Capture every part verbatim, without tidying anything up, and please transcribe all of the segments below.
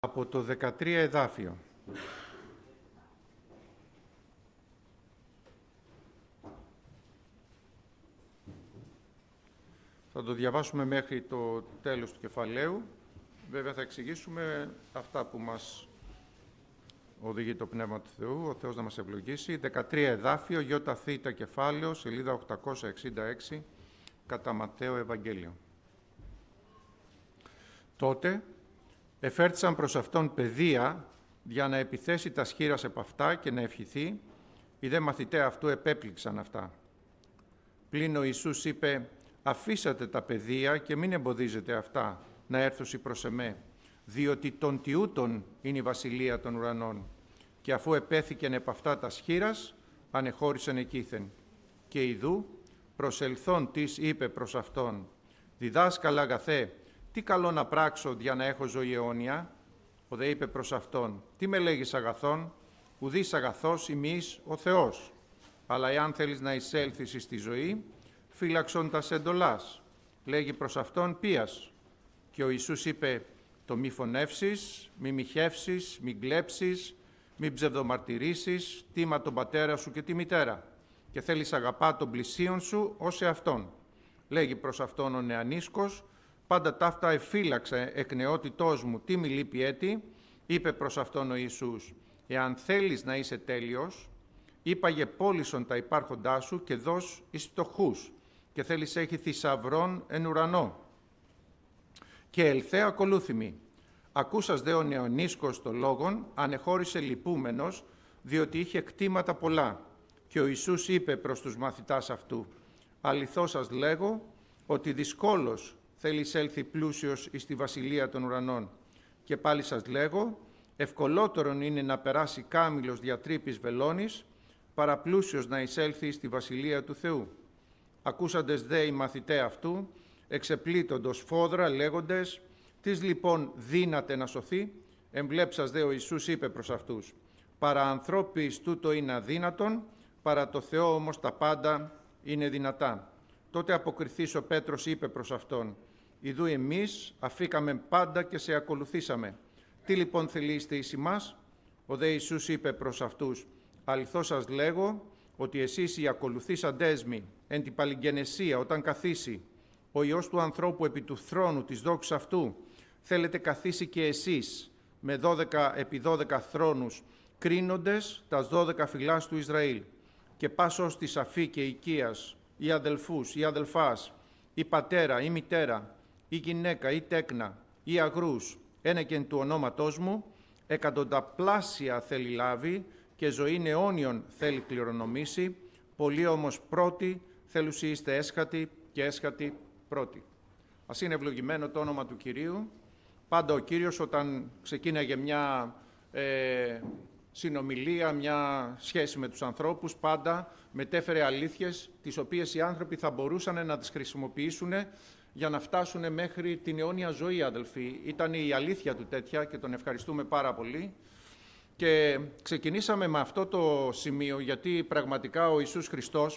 από το δεκατρία εδάφιο. Θα το διαβάσουμε μέχρι το τέλος του κεφαλαίου. Βέβαια θα εξηγήσουμε αυτά που μας οδηγεί το Πνεύμα του Θεού, ο Θεός να μας ευλογήσει. δεκατρία εδάφιο, Ιώτα Θήτα κεφάλαιο, σελίδα οκτακόσια εξήντα έξι, κατά Ματθαίο Ευαγγέλιο. Τότε εφέρτησαν προς αυτόν παιδεία για να επιθέσει τα σχήρας επ' αυτά και να ευχηθεί, οι δε μαθηταί αυτού επέπληξαν αυτά. Πλην ο Ιησούς είπε, αφήσατε τα παιδεία και μην εμποδίζετε αυτά να έρθουσι προς εμέ, διότι των τιούτων είναι η βασιλεία των ουρανών. Και αφού επέθηκεν επ' αυτά τα σχήρας, ανεχώρησεν εκείθεν. Και ιδού, προσελθών της είπε προς αυτόν, διδάσκαλα αγαθέ, τι καλό να πράξω για να έχω ζωή αιώνια. Ο δε είπε προς αυτόν, τι με λέγεις αγαθόν, ουδείς αγαθός ημείς ο Θεός. Αλλά εάν θέλεις να εισέλθεις στη ζωή, φύλαξον τας εντολάς. Λέγει προς αυτόν ποίας. Και ο Ιησούς είπε, το μη φωνεύσεις, μη μοιχεύσεις, μη κλέψεις, μη ψευδομαρτυρήσεις, τίμα τον πατέρα σου και τη μητέρα. Και θέλεις αγαπά τον πλησίον σου ως εαυτόν. Λέγει προς αυτόν ο νεανίσκος, πάντα ταύτα εφύλαξε εκ νεότητός μου, τι μη λείπει έτη, είπε προς αυτόν ο Ιησούς, εάν θέλεις να είσαι τέλειος, είπαγε πώλησον τα υπάρχοντά σου και δώσ' εις φτωχούς, και θέλεις έχει θησαυρών εν ουρανό. Και ελθέ ακολούθημη. Ακούσας δε ο νεονίσκος το λόγον, ανεχώρησε λυπούμενος, διότι είχε κτήματα πολλά. Και ο Ιησούς είπε προς τους μαθητάς αυτού, αληθώς σας λέγω, ότι δυσκόλως θέλεις έλθει πλούσιος εις τη βασιλεία των ουρανών. Και πάλι σας λέγω, ευκολότερον είναι να περάσει κάμηλος δια τρύπης βελόνης, παρά πλούσιος να εισέλθει στη βασιλεία του Θεού. Ακούσαντες δε οι μαθηταί αυτού, εξεπλήττοντος φόδρα, λέγοντες, «Τις λοιπόν δύναται να σωθεί», εμπλέψας δε ο Ιησούς είπε προς αυτούς, «Παρά ανθρώπης τούτο είναι αδύνατον, παρά το Θεό όμως τα πάντα είναι δυνατά». Τότε αποκριθής ο Πέτρος είπε προς αυτόν, «Ιδού εμείς αφήκαμε πάντα και σε ακολουθήσαμε. Τι λοιπόν θελείστε εις ημάς?» Ο δε Ιησούς είπε προς αυτούς, «Αληθώς σας λέγω, ότι εσείς οι ακολουθήσαντές μοι εν την παλιγγενεσία όταν καθίσει ο Υιός του ανθρώπου επί του θρόνου της δόξης αυτού, θέλετε καθίσει και εσείς με δώδεκα επί δώδεκα θρόνους, κρίνοντες τας δώδεκα φυλάς του Ισραήλ. Και πάσος της αφή και οικίας, ή αδελφούς, ή αδελφάς, ή πατέρα, ή μητέρα, ή γυναίκα, ή τέκνα, ή αγρούς, ένεκεν του ονόματός μου, εκατονταπλάσια θέλει λάβει και ζωήν αιώνιον θέλει κληρονομήσει, πολλοί όμως πρώτοι θέλουσι είστε έσχατοι και έσχατοι πρώτοι. Ας είναι ευλογημένο το όνομα του Κυρίου. Πάντα ο Κύριος όταν ξεκίναγε μια ε, συνομιλία, μια σχέση με τους ανθρώπους, πάντα μετέφερε αλήθειες τις οποίες οι άνθρωποι θα μπορούσαν να τις χρησιμοποιήσουν για να φτάσουν μέχρι την αιώνια ζωή, αδελφοί. Ήταν η αλήθεια του τέτοια και τον ευχαριστούμε πάρα πολύ. Και ξεκινήσαμε με αυτό το σημείο γιατί πραγματικά ο Ιησούς Χριστός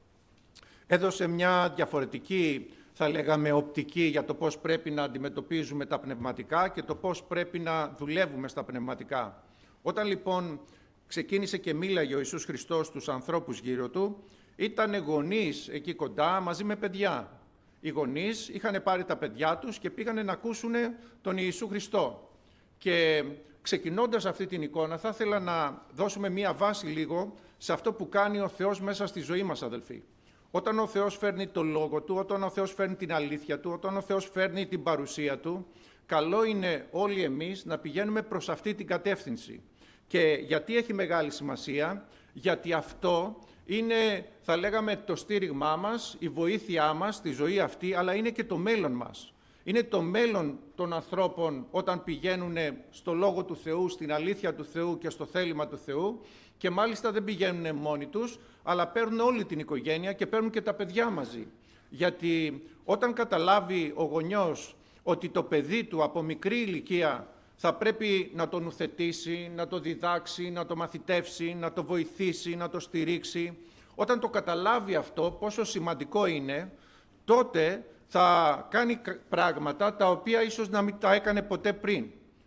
έδωσε μια διαφορετική, θα λέγαμε, οπτική για το πώς πρέπει να αντιμετωπίζουμε τα πνευματικά και το πώς πρέπει να δουλεύουμε στα πνευματικά. Όταν λοιπόν ξεκίνησε και μίλαγε ο Ιησούς Χριστός στους ανθρώπους γύρω του, ήταν γονείς εκεί κοντά μαζί με παιδιά. Οι γονείς είχαν πάρει τα παιδιά τους και πήγανε να ακούσουν τον Ιησού Χριστό. Και ξεκινώντας αυτή την εικόνα θα ήθελα να δώσουμε μία βάση λίγο σε αυτό που κάνει ο Θεός μέσα στη ζωή μας, αδελφοί. Όταν ο Θεός φέρνει το Λόγο Του, όταν ο Θεός φέρνει την αλήθεια Του, όταν ο Θεός φέρνει την παρουσία Του, καλό είναι όλοι εμείς να πηγαίνουμε προς αυτή την κατεύθυνση. Και γιατί έχει μεγάλη σημασία, γιατί αυτό είναι, θα λέγαμε, το στήριγμά μας, η βοήθειά μας στη ζωή αυτή, αλλά είναι και το μέλλον μας. Είναι το μέλλον των ανθρώπων όταν πηγαίνουν στο Λόγο του Θεού, στην αλήθεια του Θεού και στο θέλημα του Θεού και μάλιστα δεν πηγαίνουν μόνοι τους, αλλά παίρνουν όλη την οικογένεια και παίρνουν και τα παιδιά μαζί. Γιατί όταν καταλάβει ο γονιός ότι το παιδί του από μικρή ηλικία θα πρέπει να το νουθετήσει, να το διδάξει, να το μαθητεύσει, να το βοηθήσει, να το στηρίξει, όταν το καταλάβει αυτό πόσο σημαντικό είναι, τότε θα κάνει πράγματα τα οποία ίσως να μην τα έκανε ποτέ πριν.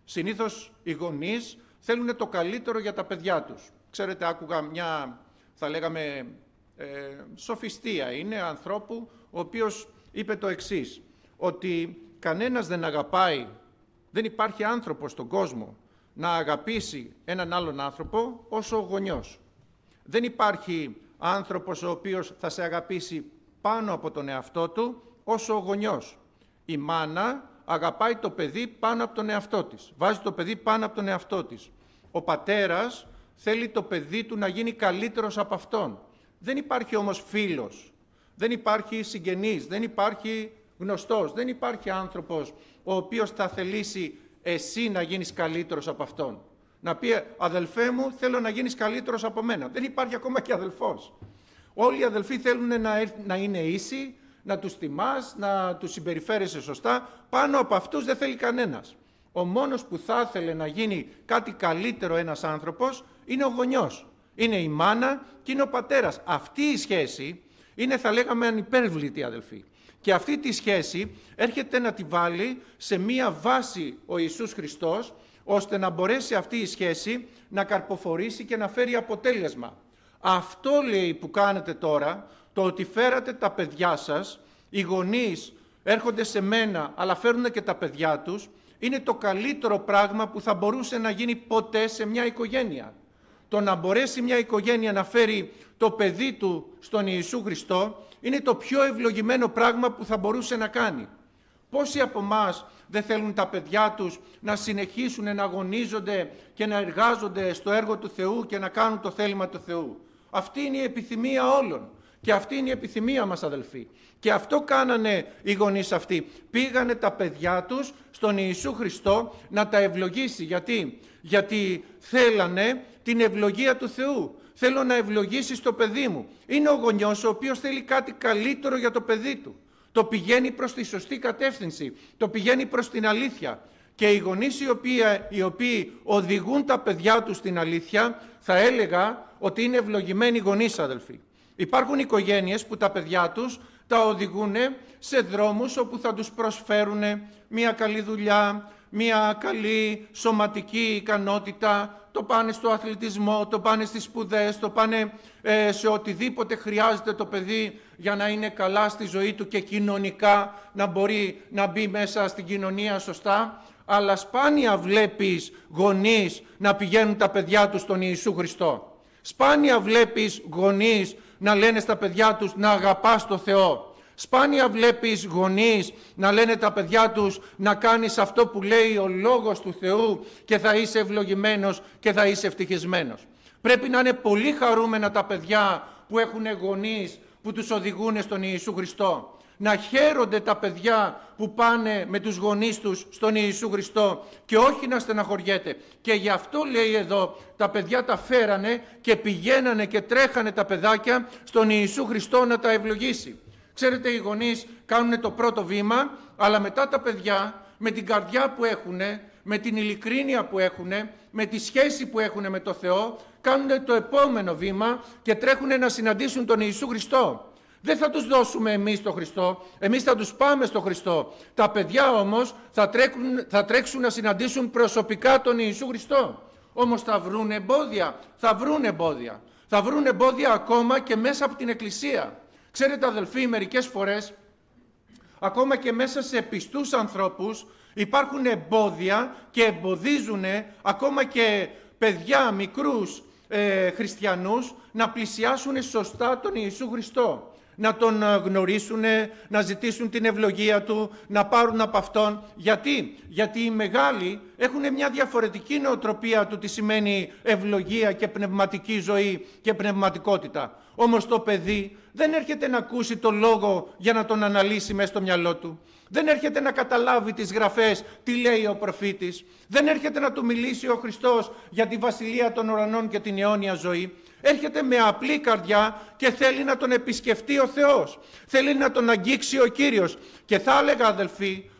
Συνήθως οι γονείς θέλουν το καλύτερο για τα παιδιά τους. Ξέρετε, άκουγα μια, θα λέγαμε, ε, σοφιστία. Είναι ανθρώπου ο οποίος είπε το εξής, ότι κανένας δεν αγαπάει, δεν υπάρχει άνθρωπος στον κόσμο να αγαπήσει έναν άλλον άνθρωπο όσο ο γονιός. Δεν υπάρχει άνθρωπος ο οποίος θα σε αγαπήσει πάνω από τον εαυτό του όσο ο γονιός. Η μάνα αγαπάει το παιδί πάνω από τον εαυτό της. Βάζει το παιδί πάνω από τον εαυτό της. Ο πατέρας θέλει το παιδί του να γίνει καλύτερος από αυτόν. Δεν υπάρχει όμως φίλος, δεν υπάρχει συγγενής, δεν υπάρχει γνωστός, δεν υπάρχει άνθρωπος ο οποίος θα θελήσει εσύ να γίνεις καλύτερος από αυτόν. Να πει, αδελφέ μου, θέλω να γίνεις καλύτερος από μένα. Δεν υπάρχει ακόμα και αδελφός. Όλοι οι αδελφοί θέλουν να, να είναι ίσοι, να τους τιμάς, να τους συμπεριφέρεσαι σωστά. Πάνω από αυτούς δεν θέλει κανένας. Ο μόνος που θα ήθελε να γίνει κάτι καλύτερο ένας άνθρωπος είναι ο γονιός. Είναι η μάνα και είναι ο πατέρας. Αυτή η σχέση είναι, θα λέγαμε, ανυπέρβλητη, αδελφοί. Και αυτή τη σχέση έρχεται να τη βάλει σε μία βάση ο Ιησούς Χριστός, ώστε να μπορέσει αυτή η σχέση να καρποφορήσει και να φέρει αποτέλεσμα. Αυτό, λέει, που κάνετε τώρα, το ότι φέρατε τα παιδιά σας, οι γονείς έρχονται σε μένα αλλά φέρουν και τα παιδιά τους, είναι το καλύτερο πράγμα που θα μπορούσε να γίνει ποτέ σε μια οικογένεια. Το να μπορέσει μια οικογένεια να φέρει το παιδί του στον Ιησού Χριστό είναι το πιο ευλογημένο πράγμα που θα μπορούσε να κάνει. Πόσοι από εμάς δεν θέλουν τα παιδιά τους να συνεχίσουν να αγωνίζονται και να εργάζονται στο έργο του Θεού και να κάνουν το θέλημα του Θεού. Αυτή είναι η επιθυμία όλων. Και αυτή είναι η επιθυμία μας, αδελφοί. Και αυτό κάνανε οι γονείς αυτοί. Πήγανε τα παιδιά τους στον Ιησού Χριστό να τα ευλογήσει. Γιατί? Γιατί θέλανε την ευλογία του Θεού. Θέλω να ευλογήσεις το παιδί μου. Είναι ο γονιός ο οποίος θέλει κάτι καλύτερο για το παιδί του. Το πηγαίνει προς τη σωστή κατεύθυνση. Το πηγαίνει προς την αλήθεια. Και οι γονείς οι οποίοι, οι οποίοι οδηγούν τα παιδιά τους στην αλήθεια, θα έλεγα ότι είναι ευλογημένοι γονείς, αδελφοί. Υπάρχουν οικογένειες που τα παιδιά τους τα οδηγούν σε δρόμους όπου θα τους προσφέρουν μια καλή δουλειά, μια καλή σωματική ικανότητα, το πάνε στο αθλητισμό, το πάνε στις σπουδές, το πάνε ε, σε οτιδήποτε χρειάζεται το παιδί για να είναι καλά στη ζωή του και κοινωνικά να μπορεί να μπει μέσα στην κοινωνία σωστά. Αλλά σπάνια βλέπεις γονείς να πηγαίνουν τα παιδιά τους στον Ιησού Χριστό. Σπάνια βλέπεις γονείς να λένε στα παιδιά τους να αγαπάς το Θεό. Σπάνια βλέπεις γονείς να λένε τα παιδιά τους να κάνεις αυτό που λέει ο Λόγος του Θεού και θα είσαι ευλογημένος και θα είσαι ευτυχισμένος. Πρέπει να είναι πολύ χαρούμενα τα παιδιά που έχουν γονείς που τους οδηγούν στον Ιησού Χριστό. Να χαίρονται τα παιδιά που πάνε με τους γονείς τους στον Ιησού Χριστό και όχι να στεναχωριέται. Και γι' αυτό λέει εδώ, τα παιδιά τα φέρανε και πηγαίνανε και τρέχανε τα παιδάκια στον Ιησού Χριστό να τα ευλογήσει. Ξέρετε, οι γονείς κάνουν το πρώτο βήμα, αλλά μετά τα παιδιά με την καρδιά που έχουν, με την ειλικρίνεια που έχουν, με τη σχέση που έχουν με το Θεό, κάνουν το επόμενο βήμα και τρέχουν να συναντήσουν τον Ιησού Χριστό. Δεν θα τους δώσουμε εμείς τον Χριστό, εμείς θα τους πάμε στον Χριστό. Τα παιδιά όμως θα, τρέξουν, θα τρέξουν να συναντήσουν προσωπικά τον Ιησού Χριστό. Όμως θα βρουν εμπόδια, θα βρουν εμπόδια. Θα βρουν εμπόδια ακόμα και μέσα από την Εκκλησία. Ξέρετε, αδελφοί, μερικές φορές, ακόμα και μέσα σε πιστούς ανθρώπους υπάρχουν εμπόδια και εμποδίζουν ακόμα και παιδιά, μικρούς ε, χριστιανούς να πλησιάσουν σωστά τον Ιησού Χριστό. Να τον γνωρίσουν, να ζητήσουν την ευλογία του, να πάρουν από αυτόν. Γιατί? Γιατί οι μεγάλοι έχουν μια διαφορετική νοοτροπία του τι σημαίνει ευλογία και πνευματική ζωή και πνευματικότητα. Όμως το παιδί δεν έρχεται να ακούσει το λόγο για να τον αναλύσει μέσα στο μυαλό του. Δεν έρχεται να καταλάβει τις γραφές, τι λέει ο προφήτης. Δεν έρχεται να του μιλήσει ο Χριστός για τη βασιλεία των ουρανών και την αιώνια ζωή. Έρχεται με απλή καρδιά και θέλει να τον επισκεφτεί ο Θεός. Θέλει να τον αγγίξει ο Κύριος. Και θα έλεγα, αδελφοί,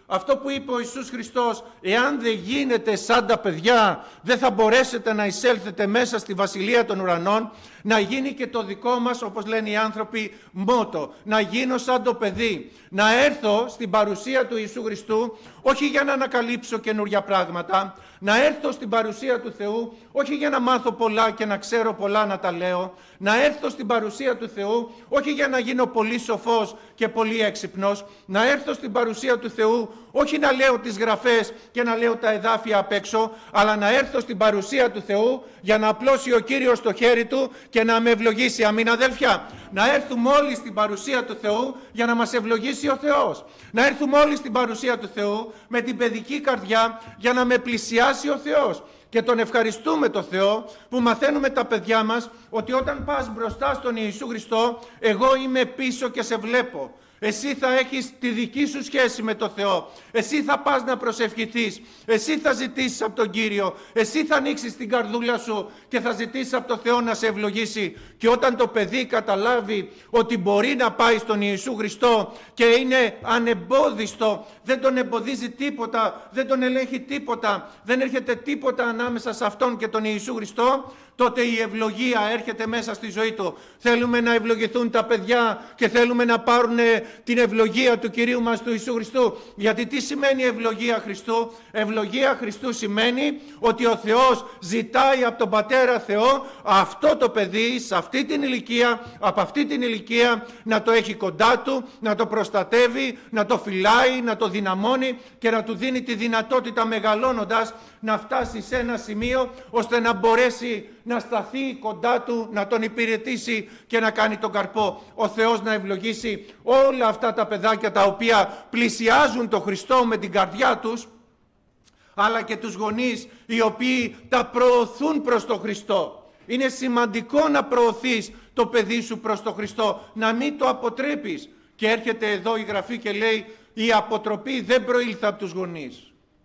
Αυτό που είπε ο Ιησούς Χριστός, εάν δεν γίνετε σαν τα παιδιά, δεν θα μπορέσετε να εισέλθετε μέσα στη Βασιλεία των Ουρανών, να γίνει και το δικό μας, όπως λένε οι άνθρωποι, μότο. Να γίνω σαν το παιδί. Να έρθω στην παρουσία του Ιησού Χριστού, όχι για να ανακαλύψω καινούργια πράγματα, να έρθω στην παρουσία του Θεού, όχι για να μάθω πολλά και να ξέρω πολλά να τα λέω, να έρθω στην παρουσία του Θεού, όχι για να γίνω πολύ σοφός και πολύ έξυπνος, να έρθω στην παρουσία του Θεού, όχι να λέω τις γραφές και να λέω τα εδάφια απ' έξω, αλλά να έρθω στην παρουσία του Θεού για να απλώσει ο Κύριος το χέρι του και να με ευλογήσει. Αμήν, αδέλφια. Να έρθουμε όλοι στην παρουσία του Θεού για να μας ευλογήσει ο Θεός. Να έρθουμε όλοι στην παρουσία του Θεού με την παιδική καρδιά για να με πλησιάσει ο Θεός. Και τον ευχαριστούμε το Θεό που μαθαίνουμε τα παιδιά μας ότι όταν πας μπροστά στον Ιησού Χριστό, εγώ είμαι πίσω και σε βλέπω. Εσύ θα έχεις τη δική σου σχέση με το Θεό. Εσύ θα πας να προσευχηθείς. Εσύ θα ζητήσεις από τον Κύριο. Εσύ θα ανοίξεις την καρδούλα σου και θα ζητήσεις από τον Θεό να σε ευλογήσει. Και όταν το παιδί καταλάβει ότι μπορεί να πάει στον Ιησού Χριστό και είναι ανεμπόδιστο, δεν τον εμποδίζει τίποτα, δεν τον ελέγχει τίποτα, δεν έρχεται τίποτα ανάμεσα σε αυτόν και τον Ιησού Χριστό, τότε η ευλογία έρχεται μέσα στη ζωή του. Θέλουμε να ευλογηθούν τα παιδιά και θέλουμε να πάρουν την ευλογία του Κυρίου μας του Ιησού Χριστού. Γιατί τι σημαίνει ευλογία Χριστού? Ευλογία Χριστού σημαίνει ότι ο Θεός ζητάει από τον Πατέρα Θεό αυτό το παιδί, σε αυτή την ηλικία, από αυτή την ηλικία να το έχει κοντά του, να το προστατεύει, να το φυλάει, να το δυναμώνει και να του δίνει τη δυνατότητα μεγαλώνοντας να φτάσει σε ένα σημείο ώστε να μπορέσει να σταθεί κοντά του, να τον υπηρετήσει και να κάνει τον καρπό. Ο Θεός να ευλογήσει όλα αυτά τα παιδάκια τα οποία πλησιάζουν τον Χριστό με την καρδιά τους, αλλά και τους γονείς οι οποίοι τα προωθούν προς τον Χριστό. Είναι σημαντικό να προωθείς το παιδί σου προς τον Χριστό, να μην το αποτρέπεις. Και έρχεται εδώ η Γραφή και λέει η αποτροπή δεν προήλθε από τους γονείς.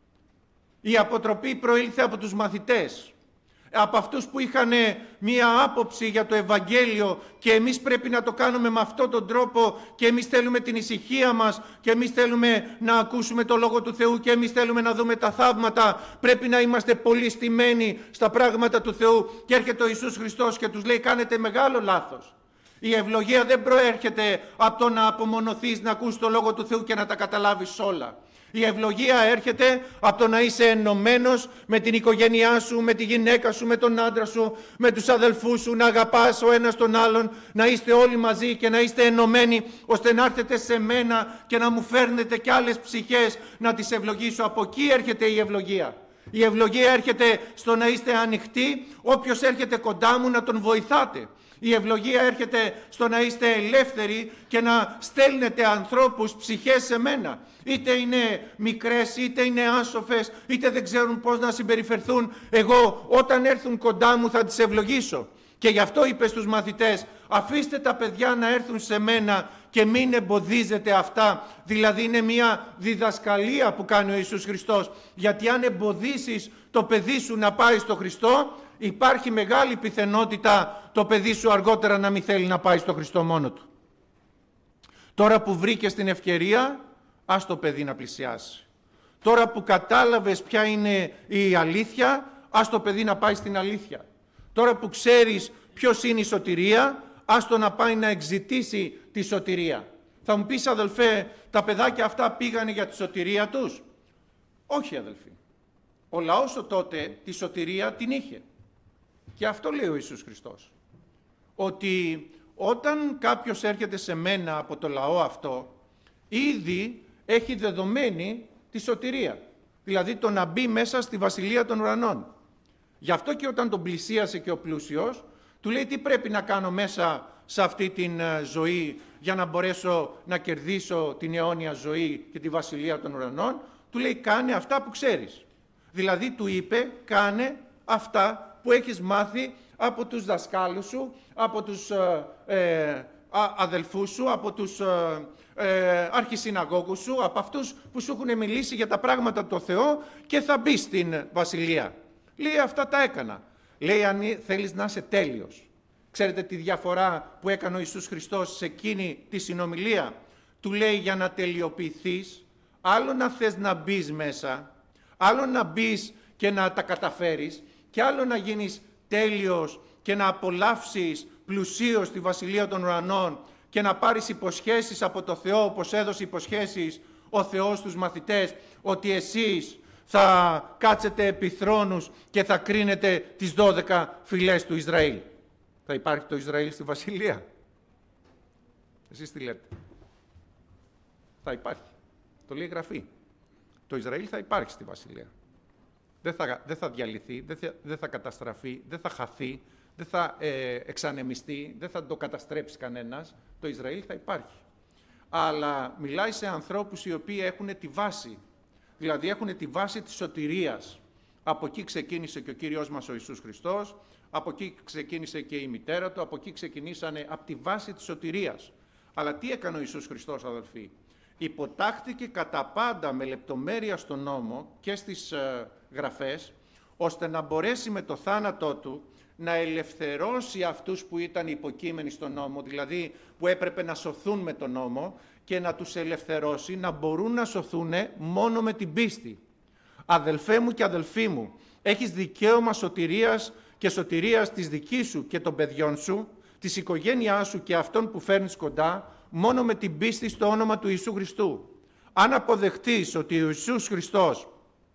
Η αποτροπή προήλθε από τους μαθητές, από αυτούς που είχαν μία άποψη για το Ευαγγέλιο και εμείς πρέπει να το κάνουμε με αυτόν τον τρόπο και εμείς θέλουμε την ησυχία μας και εμείς θέλουμε να ακούσουμε το Λόγο του Θεού και εμείς θέλουμε να δούμε τα θαύματα. Πρέπει να είμαστε πολύ στημένοι στα πράγματα του Θεού και έρχεται ο Ιησούς Χριστός και τους λέει κάνετε μεγάλο λάθος. Η ευλογία δεν προέρχεται από το να απομονωθείς, να ακούσεις το Λόγο του Θεού και να τα καταλάβεις όλα. Η ευλογία έρχεται από το να είσαι ενωμένος με την οικογένειά σου, με τη γυναίκα σου, με τον άντρα σου, με τους αδελφούς σου, να αγαπάς ο ένας τον άλλον, να είστε όλοι μαζί και να είστε ενωμένοι, ώστε να έρθετε σε μένα και να μου φέρνετε και άλλες ψυχές να τις ευλογήσω. Από εκεί έρχεται η ευλογία. Η ευλογία έρχεται στο να είστε ανοιχτοί, όποιος έρχεται κοντά μου να τον βοηθάτε. Η ευλογία έρχεται στο να είστε ελεύθεροι και να στέλνετε ανθρώπους, ψυχές σε μένα. Είτε είναι μικρές, είτε είναι άσοφες, είτε δεν ξέρουν πώς να συμπεριφερθούν. Εγώ όταν έρθουν κοντά μου θα τις ευλογήσω. Και γι' αυτό είπε στους μαθητές, αφήστε τα παιδιά να έρθουν σε μένα και μην εμποδίζετε αυτά. Δηλαδή είναι μια διδασκαλία που κάνει ο Ιησούς Χριστός. Γιατί αν εμποδίσεις το παιδί σου να πάει στο Χριστό, υπάρχει μεγάλη πιθανότητα το παιδί σου αργότερα να μην θέλει να πάει στο Χριστό μόνο του. Τώρα που βρήκες την ευκαιρία, ας το παιδί να πλησιάσει. Τώρα που κατάλαβες ποια είναι η αλήθεια, ας το παιδί να πάει στην αλήθεια. Τώρα που ξέρεις ποιος είναι η σωτηρία, ας το να πάει να εξητήσει τη σωτηρία. Θα μου πεις αδελφέ, τα παιδάκια αυτά πήγανε για τη σωτηρία τους? Όχι αδελφοί. Ο λαός ο τότε τη σωτηρία την είχε. Και αυτό λέει ο Ιησούς Χριστός. Ότι όταν κάποιος έρχεται σε μένα από το λαό αυτό, ήδη έχει δεδομένη τη σωτηρία. Δηλαδή το να μπει μέσα στη Βασιλεία των Ουρανών. Γι' αυτό και όταν τον πλησίασε και ο πλούσιος, του λέει τι πρέπει να κάνω μέσα σε αυτή την ζωή για να μπορέσω να κερδίσω την αιώνια ζωή και τη Βασιλεία των Ουρανών. Του λέει κάνε αυτά που ξέρεις. Δηλαδή του είπε κάνε αυτά που έχεις μάθει από τους δασκάλους σου, από τους ε, ε, αδελφούς σου, από τους ε, ε, αρχισυναγώγους σου, από αυτούς που σου έχουν μιλήσει για τα πράγματα του Θεού και θα μπει στην Βασιλεία. Λέει αυτά τα έκανα. Λέει αν θέλεις να είσαι τέλειος. Ξέρετε τη διαφορά που έκανε ο Ιησούς Χριστός σε εκείνη τη συνομιλία? Του λέει για να τελειοποιηθείς, Άλλο να θες να μπεις μέσα, άλλο να μπεις και να τα καταφέρεις, και άλλο να γίνεις τέλειος και να απολαύσεις πλουσίως τη Βασιλεία των Ουρανών και να πάρεις υποσχέσεις από το Θεό, όπως έδωσε υποσχέσεις ο Θεός στους μαθητές, ότι εσείς θα κάτσετε επί θρόνους και θα κρίνετε τις δώδεκα φυλές του Ισραήλ. Θα υπάρχει το Ισραήλ στη Βασιλεία? Εσείς τι λέτε? Θα υπάρχει. Το λέει η Γραφή. Το Ισραήλ θα υπάρχει στη Βασιλεία. Δεν θα, δεν θα διαλυθεί, δεν θα, δεν θα καταστραφεί, δεν θα χαθεί, δεν θα ε, εξανεμιστεί, δεν θα το καταστρέψει κανένας. Το Ισραήλ θα υπάρχει. Αλλά μιλάει σε ανθρώπους οι οποίοι έχουν τη βάση. Δηλαδή έχουν τη βάση της σωτηρίας. Από εκεί ξεκίνησε και ο Κύριος μας ο Ιησούς Χριστός, από εκεί ξεκίνησε και η μητέρα του, από εκεί ξεκινήσανε από τη βάση της σωτηρίας. Αλλά τι έκανε ο Ιησούς Χριστός, αδελφοί? Υποτάχθηκε κατά πάντα με λεπτομέρεια στον νόμο και στις ε, γραφές, ώστε να μπορέσει με το θάνατό του να ελευθερώσει αυτούς που ήταν υποκείμενοι στον νόμο, δηλαδή που έπρεπε να σωθούν με τον νόμο, και να τους ελευθερώσει να μπορούν να σωθούν μόνο με την πίστη. Αδελφέ μου και αδελφοί μου, έχεις δικαίωμα σωτηρίας και σωτηρίας της δικής σου και των παιδιών σου, της οικογένειάς σου και αυτών που φέρνεις κοντά, μόνο με την πίστη στο όνομα του Ιησού Χριστού. Αν αποδεχτείς ότι ο Ιησούς Χριστός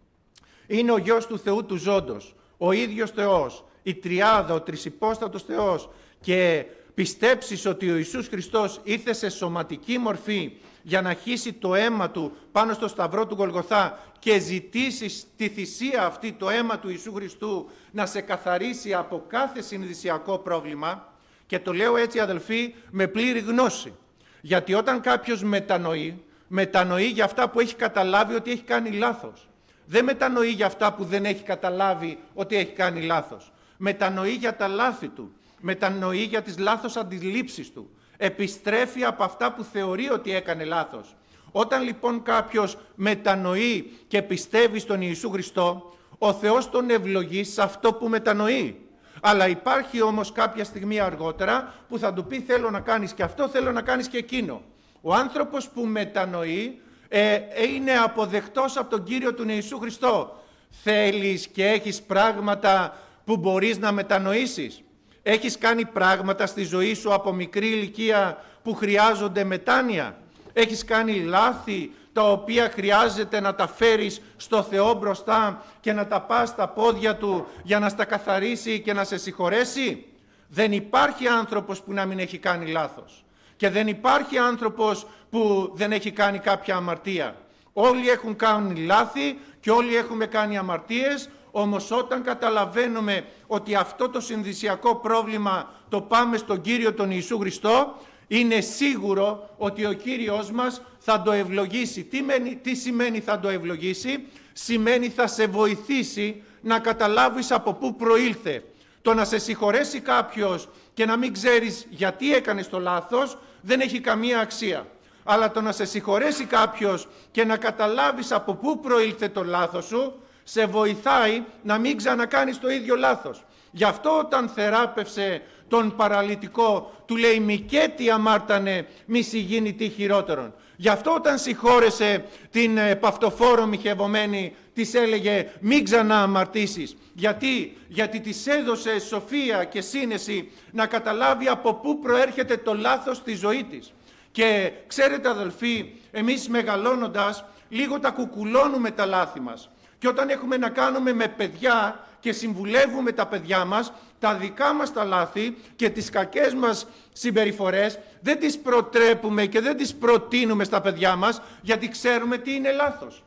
είναι ο Γιος του Θεού του Ζώντος, ο ίδιος Θεός, η Τριάδα, ο Τρισυπόστατος Θεός, και πιστέψεις ότι ο Ιησούς Χριστός ήρθε σε σωματική μορφή για να χύσει το αίμα του πάνω στο σταυρό του Γολγοθά και ζητήσεις τη θυσία αυτή, το αίμα του Ιησού Χριστού, να σε καθαρίσει από κάθε συνειδησιακό πρόβλημα, και το λέω έτσι, αδελφοί, με πλήρη γνώση. Γιατί όταν κάποιος μετανοεί, μετανοεί για αυτά που έχει καταλάβει ότι έχει κάνει λάθος. Δεν μετανοεί για αυτά που δεν έχει καταλάβει ότι έχει κάνει λάθος. Μετανοεί για τα λάθη του. Μετανοεί για τις λάθος αντιλήψεις του. Επιστρέφει από αυτά που θεωρεί ότι έκανε λάθος. Όταν λοιπόν κάποιος μετανοεί και πιστεύει στον Ιησού Χριστό, ο Θεός τον ευλογεί σε αυτό που μετανοεί. Αλλά υπάρχει όμως κάποια στιγμή αργότερα που θα του πει, θέλω να κάνεις και αυτό, θέλω να κάνεις και εκείνο. Ο άνθρωπος που μετανοεί ε, είναι αποδεκτός από τον Κύριο του Ιησού Χριστό. Θέλεις και έχεις πράγματα που μπορείς να μετανοήσεις? Έχεις κάνει πράγματα στη ζωή σου από μικρή ηλικία που χρειάζονται μετάνοια? Έχεις κάνει λάθη τα οποία χρειάζεται να τα φέρεις στο Θεό μπροστά και να τα πας στα πόδια Του για να στα καθαρίσει και να σε συγχωρέσει? Δεν υπάρχει άνθρωπος που να μην έχει κάνει λάθος. Και δεν υπάρχει άνθρωπος που δεν έχει κάνει κάποια αμαρτία. Όλοι έχουν κάνει λάθη και όλοι έχουμε κάνει αμαρτίες, όμως όταν καταλαβαίνουμε ότι αυτό το συνδυσιακό πρόβλημα το πάμε στον Κύριο τον Ιησού Χριστό, είναι σίγουρο ότι ο Κύριος μας θα το ευλογήσει. Τι, μένει, τι σημαίνει θα το ευλογήσει? Σημαίνει θα σε βοηθήσει να καταλάβεις από πού προήλθε. Το να σε συγχωρέσει κάποιος και να μην ξέρεις γιατί έκανες το λάθος δεν έχει καμία αξία. Αλλά το να σε συγχωρέσει κάποιος και να καταλάβεις από πού προήλθε το λάθος σου, σε βοηθάει να μην ξανακάνεις το ίδιο λάθος. Γι' αυτό όταν θεράπευσε τον παραλυτικό, του λέει «Μη και τι αμάρτανε, μη σοι γίνει τι χειρότερον». Γι' αυτό όταν συγχώρεσε την ε, παυτοφόρο μοιχευωμένη, της έλεγε «Μην ξανά αμαρτήσεις». Γιατί? Γιατί της έδωσε σοφία και σύνεση να καταλάβει από πού προέρχεται το λάθος στη ζωή της. Και ξέρετε αδελφοί, εμείς μεγαλώνοντας λίγο τα κουκουλώνουμε τα λάθη μας. Και όταν έχουμε να κάνουμε με παιδιά και συμβουλεύουμε τα παιδιά μας, τα δικά μας τα λάθη και τις κακές μας συμπεριφορές δεν τις προτρέπουμε και δεν τις προτείνουμε στα παιδιά μας, γιατί ξέρουμε τι είναι λάθος.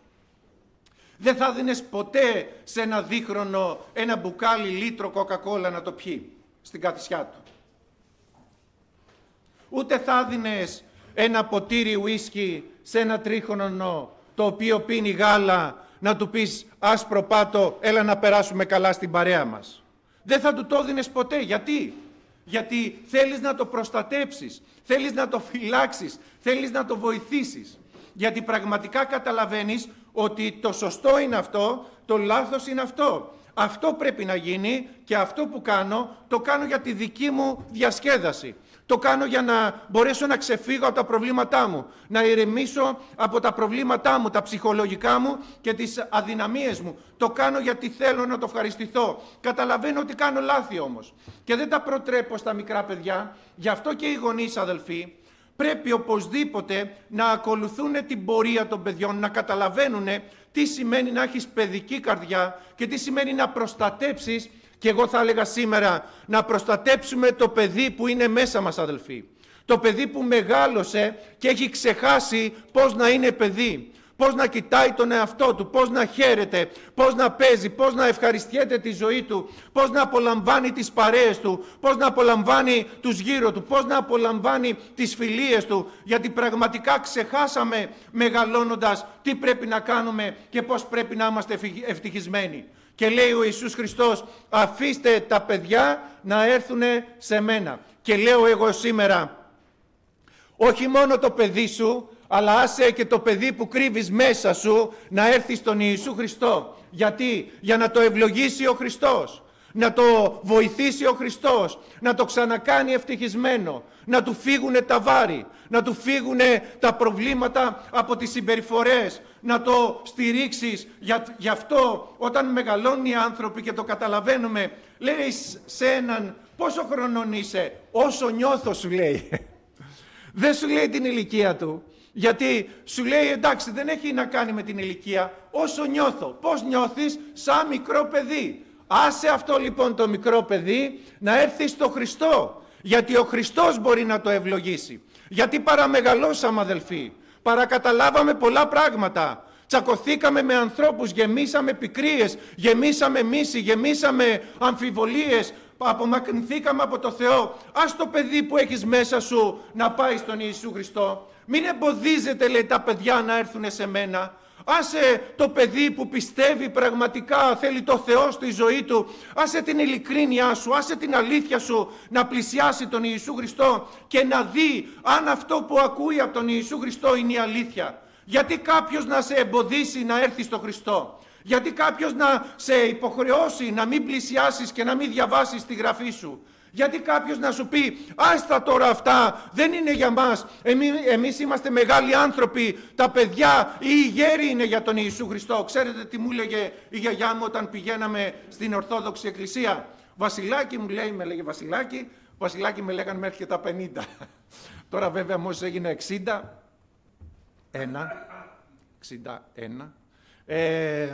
Δεν θα δίνεις ποτέ σε ένα δίχρονο ένα μπουκάλι λίτρο κοκακόλα να το πιει στην καθισιά του. Ούτε θα δίνεις ένα ποτήρι ουίσκι σε ένα τρίχρονο το οποίο πίνει γάλα να του πεις άσπρο πάτο, έλα να περάσουμε καλά στην παρέα μας. Δεν θα του το δίνεις ποτέ. Γιατί? Γιατί θέλεις να το προστατέψεις, θέλεις να το φυλάξεις, θέλεις να το βοηθήσεις. Γιατί πραγματικά καταλαβαίνεις ότι το σωστό είναι αυτό, το λάθος είναι αυτό. Αυτό πρέπει να γίνει και αυτό που κάνω, το κάνω για τη δική μου διασκέδαση. Το κάνω για να μπορέσω να ξεφύγω από τα προβλήματά μου, να ηρεμήσω από τα προβλήματά μου, τα ψυχολογικά μου και τις αδυναμίες μου. Το κάνω γιατί θέλω να το ευχαριστηθώ. Καταλαβαίνω ότι κάνω λάθη όμως και δεν τα προτρέπω στα μικρά παιδιά. Γι' αυτό και οι γονείς, αδελφοί, πρέπει οπωσδήποτε να ακολουθούν την πορεία των παιδιών, να καταλαβαίνουν τι σημαίνει να έχεις παιδική καρδιά και τι σημαίνει να προστατέψεις. Και εγώ θα έλεγα σήμερα να προστατέψουμε το παιδί που είναι μέσα μας, αδελφοί. Το παιδί που μεγάλωσε και έχει ξεχάσει πώς να είναι παιδί. Πώς να κοιτάει τον εαυτό του, πώς να χαίρεται, πώς να παίζει, πώς να ευχαριστιέται τη ζωή του, πώς να απολαμβάνει τις παρέες του, πώς να απολαμβάνει τους γύρω του, πώς να απολαμβάνει τις φιλίες του. Γιατί πραγματικά ξεχάσαμε μεγαλώνοντας τι πρέπει να κάνουμε και πώς πρέπει να είμαστε ευτυχισμένοι. Και λέει ο Ιησούς Χριστός, αφήστε τα παιδιά να έρθουν σε μένα. Και λέω εγώ σήμερα, όχι μόνο το παιδί σου, αλλά άσε και το παιδί που κρύβεις μέσα σου να έρθει στον Ιησού Χριστό. Γιατί? Για να το ευλογήσει ο Χριστός, να το βοηθήσει ο Χριστός, να το ξανακάνει ευτυχισμένο, να του φύγουν τα βάρη, να του φύγουν τα προβλήματα από τις συμπεριφορές, να το στηρίξεις. Γι' αυτό όταν μεγαλώνουν οι άνθρωποι και το καταλαβαίνουμε, λέει σε έναν, πόσο χρονών είσαι? Όσο νιώθω, σου λέει. Δεν σου λέει την ηλικία του. Γιατί σου λέει, εντάξει, δεν έχει να κάνει με την ηλικία, όσο νιώθω. Πώς νιώθεις? Σαν μικρό παιδί. Άσε αυτό λοιπόν το μικρό παιδί να έρθει στο Χριστό, γιατί ο Χριστός μπορεί να το ευλογήσει. Γιατί παραμεγαλώσαμε, αδελφοί, παρακαταλάβαμε πολλά πράγματα, τσακωθήκαμε με ανθρώπους, γεμίσαμε πικρίες, γεμίσαμε μίση, γεμίσαμε αμφιβολίες, απομακρυνθήκαμε από το Θεό. Ας το παιδί που έχεις μέσα σου να πάει στον Ιησού Χριστό. Μην εμποδίζετε, λέει, τα παιδιά να έρθουν σε μένα. Άσε το παιδί που πιστεύει πραγματικά, θέλει το Θεό στη ζωή του, άσε την ειλικρίνειά σου, άσε την αλήθεια σου να πλησιάσει τον Ιησού Χριστό και να δει αν αυτό που ακούει από τον Ιησού Χριστό είναι η αλήθεια. Γιατί κάποιος να σε εμποδίσει να έρθει στο Χριστό? Γιατί κάποιος να σε υποχρεώσει να μην πλησιάσεις και να μην διαβάσεις τη γραφή σου? Γιατί κάποιος να σου πει, άστα τώρα αυτά, δεν είναι για μας, εμείς, εμείς είμαστε μεγάλοι άνθρωποι, τα παιδιά, οι γέροι είναι για τον Ιησού Χριστό. Ξέρετε τι μου έλεγε η γιαγιά μου όταν πηγαίναμε στην Ορθόδοξη Εκκλησία? Βασιλάκι, μου λέει, με λέγε Βασιλάκι, Βασιλάκι με λέγαν μέχρι και τα πενήντα. Τώρα βέβαια μόλις έγινε εξήντα ένα, εξήντα ένα, ε,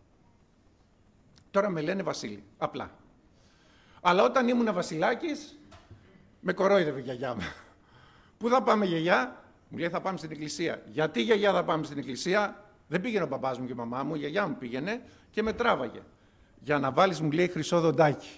τώρα με λένε Βασίλη, απλά. Αλλά όταν ήμουν βασιλάκης, με κορόιδευε η γιαγιά μου. Πού θα πάμε, γιαγιά? Μου λέει, θα πάμε στην εκκλησία. Γιατί, γιαγιά, θα πάμε στην εκκλησία? Δεν πήγαινε ο μπαμπάς μου και η μαμά μου, η γιαγιά μου πήγαινε και με τράβαγε. Για να βάλεις, μου λέει, χρυσό δοντάκι.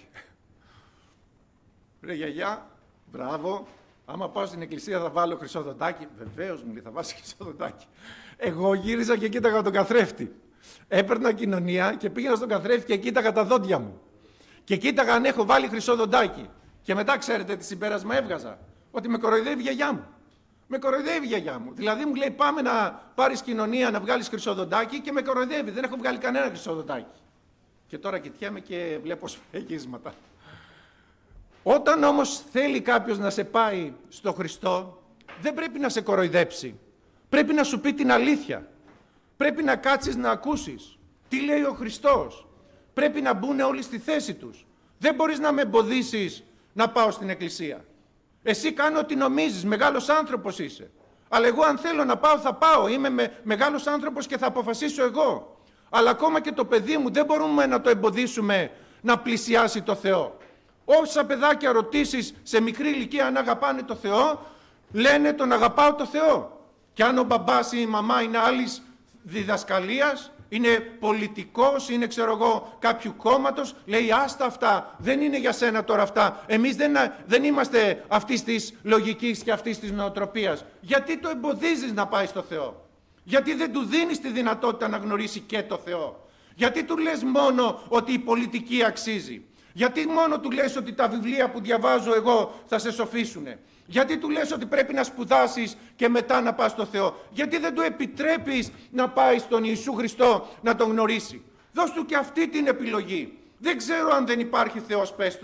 Ρε γιαγιά, μπράβο, άμα πάω στην εκκλησία θα βάλω χρυσό δοντάκι. Βεβαίως, μου λέει, θα βάζεις χρυσό δοντάκι. Εγώ γύριζα και κοίταγα τον καθρέφτη. Έπαιρνα κοινωνία και πήγαινα στον καθρέφτη και κοίταγα τα δόντια μου. Και κοίταγα αν έχω βάλει χρυσό δοντάκι. Και μετά ξέρετε τι συμπέρασμα έβγαζα? Ότι με κοροϊδεύει η γιαγιά μου. Με κοροϊδεύει η γιαγιά μου. Δηλαδή μου λέει, πάμε να πάρεις κοινωνία να βγάλεις χρυσό δοντάκι, και με κοροϊδεύει. Δεν έχω βγάλει κανένα χρυσό δοντάκι. Και τώρα κοιτιέμαι και βλέπω σφραγίσματα. Όταν όμως θέλει κάποιος να σε πάει στο Χριστό, δεν πρέπει να σε κοροϊδέψει. Πρέπει να σου πει την αλήθεια. Πρέπει να κάτσεις να ακούσεις τι λέει ο Χριστός. Πρέπει να μπουν όλοι στη θέση τους. Δεν μπορείς να με εμποδίσεις να πάω στην εκκλησία. Εσύ κάνω ό,τι νομίζεις, μεγάλος άνθρωπος είσαι. Αλλά εγώ αν θέλω να πάω θα πάω, είμαι με, μεγάλος άνθρωπος και θα αποφασίσω εγώ. Αλλά ακόμα και το παιδί μου δεν μπορούμε να το εμποδίσουμε να πλησιάσει το Θεό. Όσα παιδάκια ρωτήσεις σε μικρή ηλικία αν αγαπάνε το Θεό, λένε τον αγαπάω το Θεό. Και αν ο μπαμπάς ή η μαμά είναι άλλης διδασκαλίας, είναι πολιτικός, είναι ξέρω εγώ κάποιου κόμματος, λέει άστα αυτά, δεν είναι για σένα τώρα αυτά. Εμείς δεν, δεν είμαστε αυτής της λογικής και αυτής της νοοτροπίας. Γιατί το εμποδίζεις να πάει στο Θεό? Γιατί δεν του δίνεις τη δυνατότητα να γνωρίσει και το Θεό? Γιατί του λες μόνο ότι η πολιτική αξίζει? Γιατί μόνο του λες ότι τα βιβλία που διαβάζω εγώ θα σε σοφίσουνε? Γιατί του λες ότι πρέπει να σπουδάσεις και μετά να πας στο Θεό? Γιατί δεν του επιτρέπεις να πάει στον Ιησού Χριστό να τον γνωρίσει? Δώσ' του και αυτή την επιλογή. Δεν ξέρω αν δεν υπάρχει Θεός, πες του.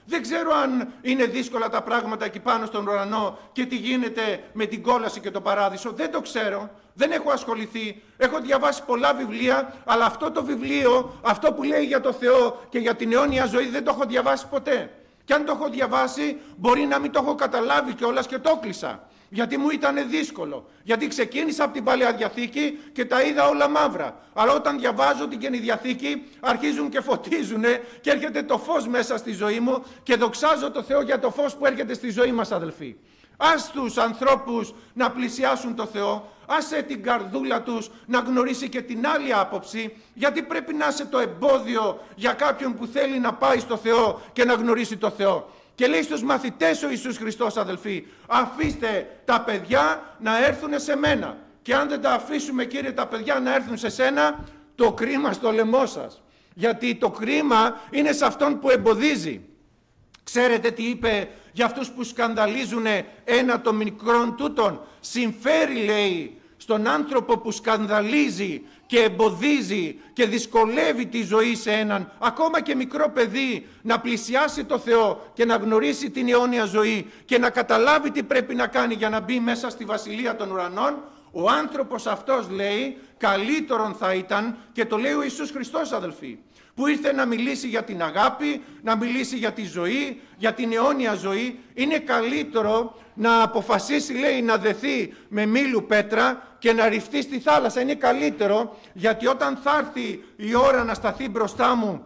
Δεν ξέρω αν είναι δύσκολα τα πράγματα εκεί πάνω στον ουρανό και τι γίνεται με την κόλαση και το παράδεισο. Δεν το ξέρω. Δεν έχω ασχοληθεί. Έχω διαβάσει πολλά βιβλία, αλλά αυτό το βιβλίο, αυτό που λέει για το Θεό και για την αιώνια ζωή, δεν το έχω διαβάσει ποτέ. Και αν το έχω διαβάσει, μπορεί να μην το έχω καταλάβει κιόλας και το κλείσα. Γιατί μου ήταν δύσκολο. Γιατί ξεκίνησα από την Παλαιά Διαθήκη και τα είδα όλα μαύρα. Αλλά όταν διαβάζω την Καινή Διαθήκη, αρχίζουν και φωτίζουν και έρχεται το φως μέσα στη ζωή μου και δοξάζω το Θεό για το φως που έρχεται στη ζωή μας, αδελφοί. Ας τους ανθρώπους να πλησιάσουν το Θεό, άσε την καρδούλα τους να γνωρίσει και την άλλη άποψη, γιατί πρέπει να είσαι το εμπόδιο για κάποιον που θέλει να πάει στο Θεό και να γνωρίσει το Θεό. Και λέει στους μαθητές ο Ιησούς Χριστός, αδελφοί, αφήστε τα παιδιά να έρθουν σε μένα. Και αν δεν τα αφήσουμε, Κύριε, τα παιδιά να έρθουν σε σένα, το κρίμα στο λαιμό σας. Γιατί το κρίμα είναι σε αυτόν που εμποδίζει. Ξέρετε τι είπε για αυτούς που σκανδαλίζουν ένα των μικρών τούτων? Συμφέρει, λέει, στον άνθρωπο που σκανδαλίζει και εμποδίζει και δυσκολεύει τη ζωή σε έναν ακόμα και μικρό παιδί να πλησιάσει το Θεό και να γνωρίσει την αιώνια ζωή και να καταλάβει τι πρέπει να κάνει για να μπει μέσα στη Βασιλεία των Ουρανών. Ο άνθρωπος αυτός, λέει, καλύτερον θα ήταν, και το λέει ο Ιησούς Χριστός, αδελφοί, που ήρθε να μιλήσει για την αγάπη, να μιλήσει για τη ζωή, για την αιώνια ζωή. Είναι καλύτερο να αποφασίσει, λέει, να δεθεί με μήλου πέτρα και να ρηφτεί στη θάλασσα. Είναι καλύτερο, γιατί όταν θα έρθει η ώρα να σταθεί μπροστά μου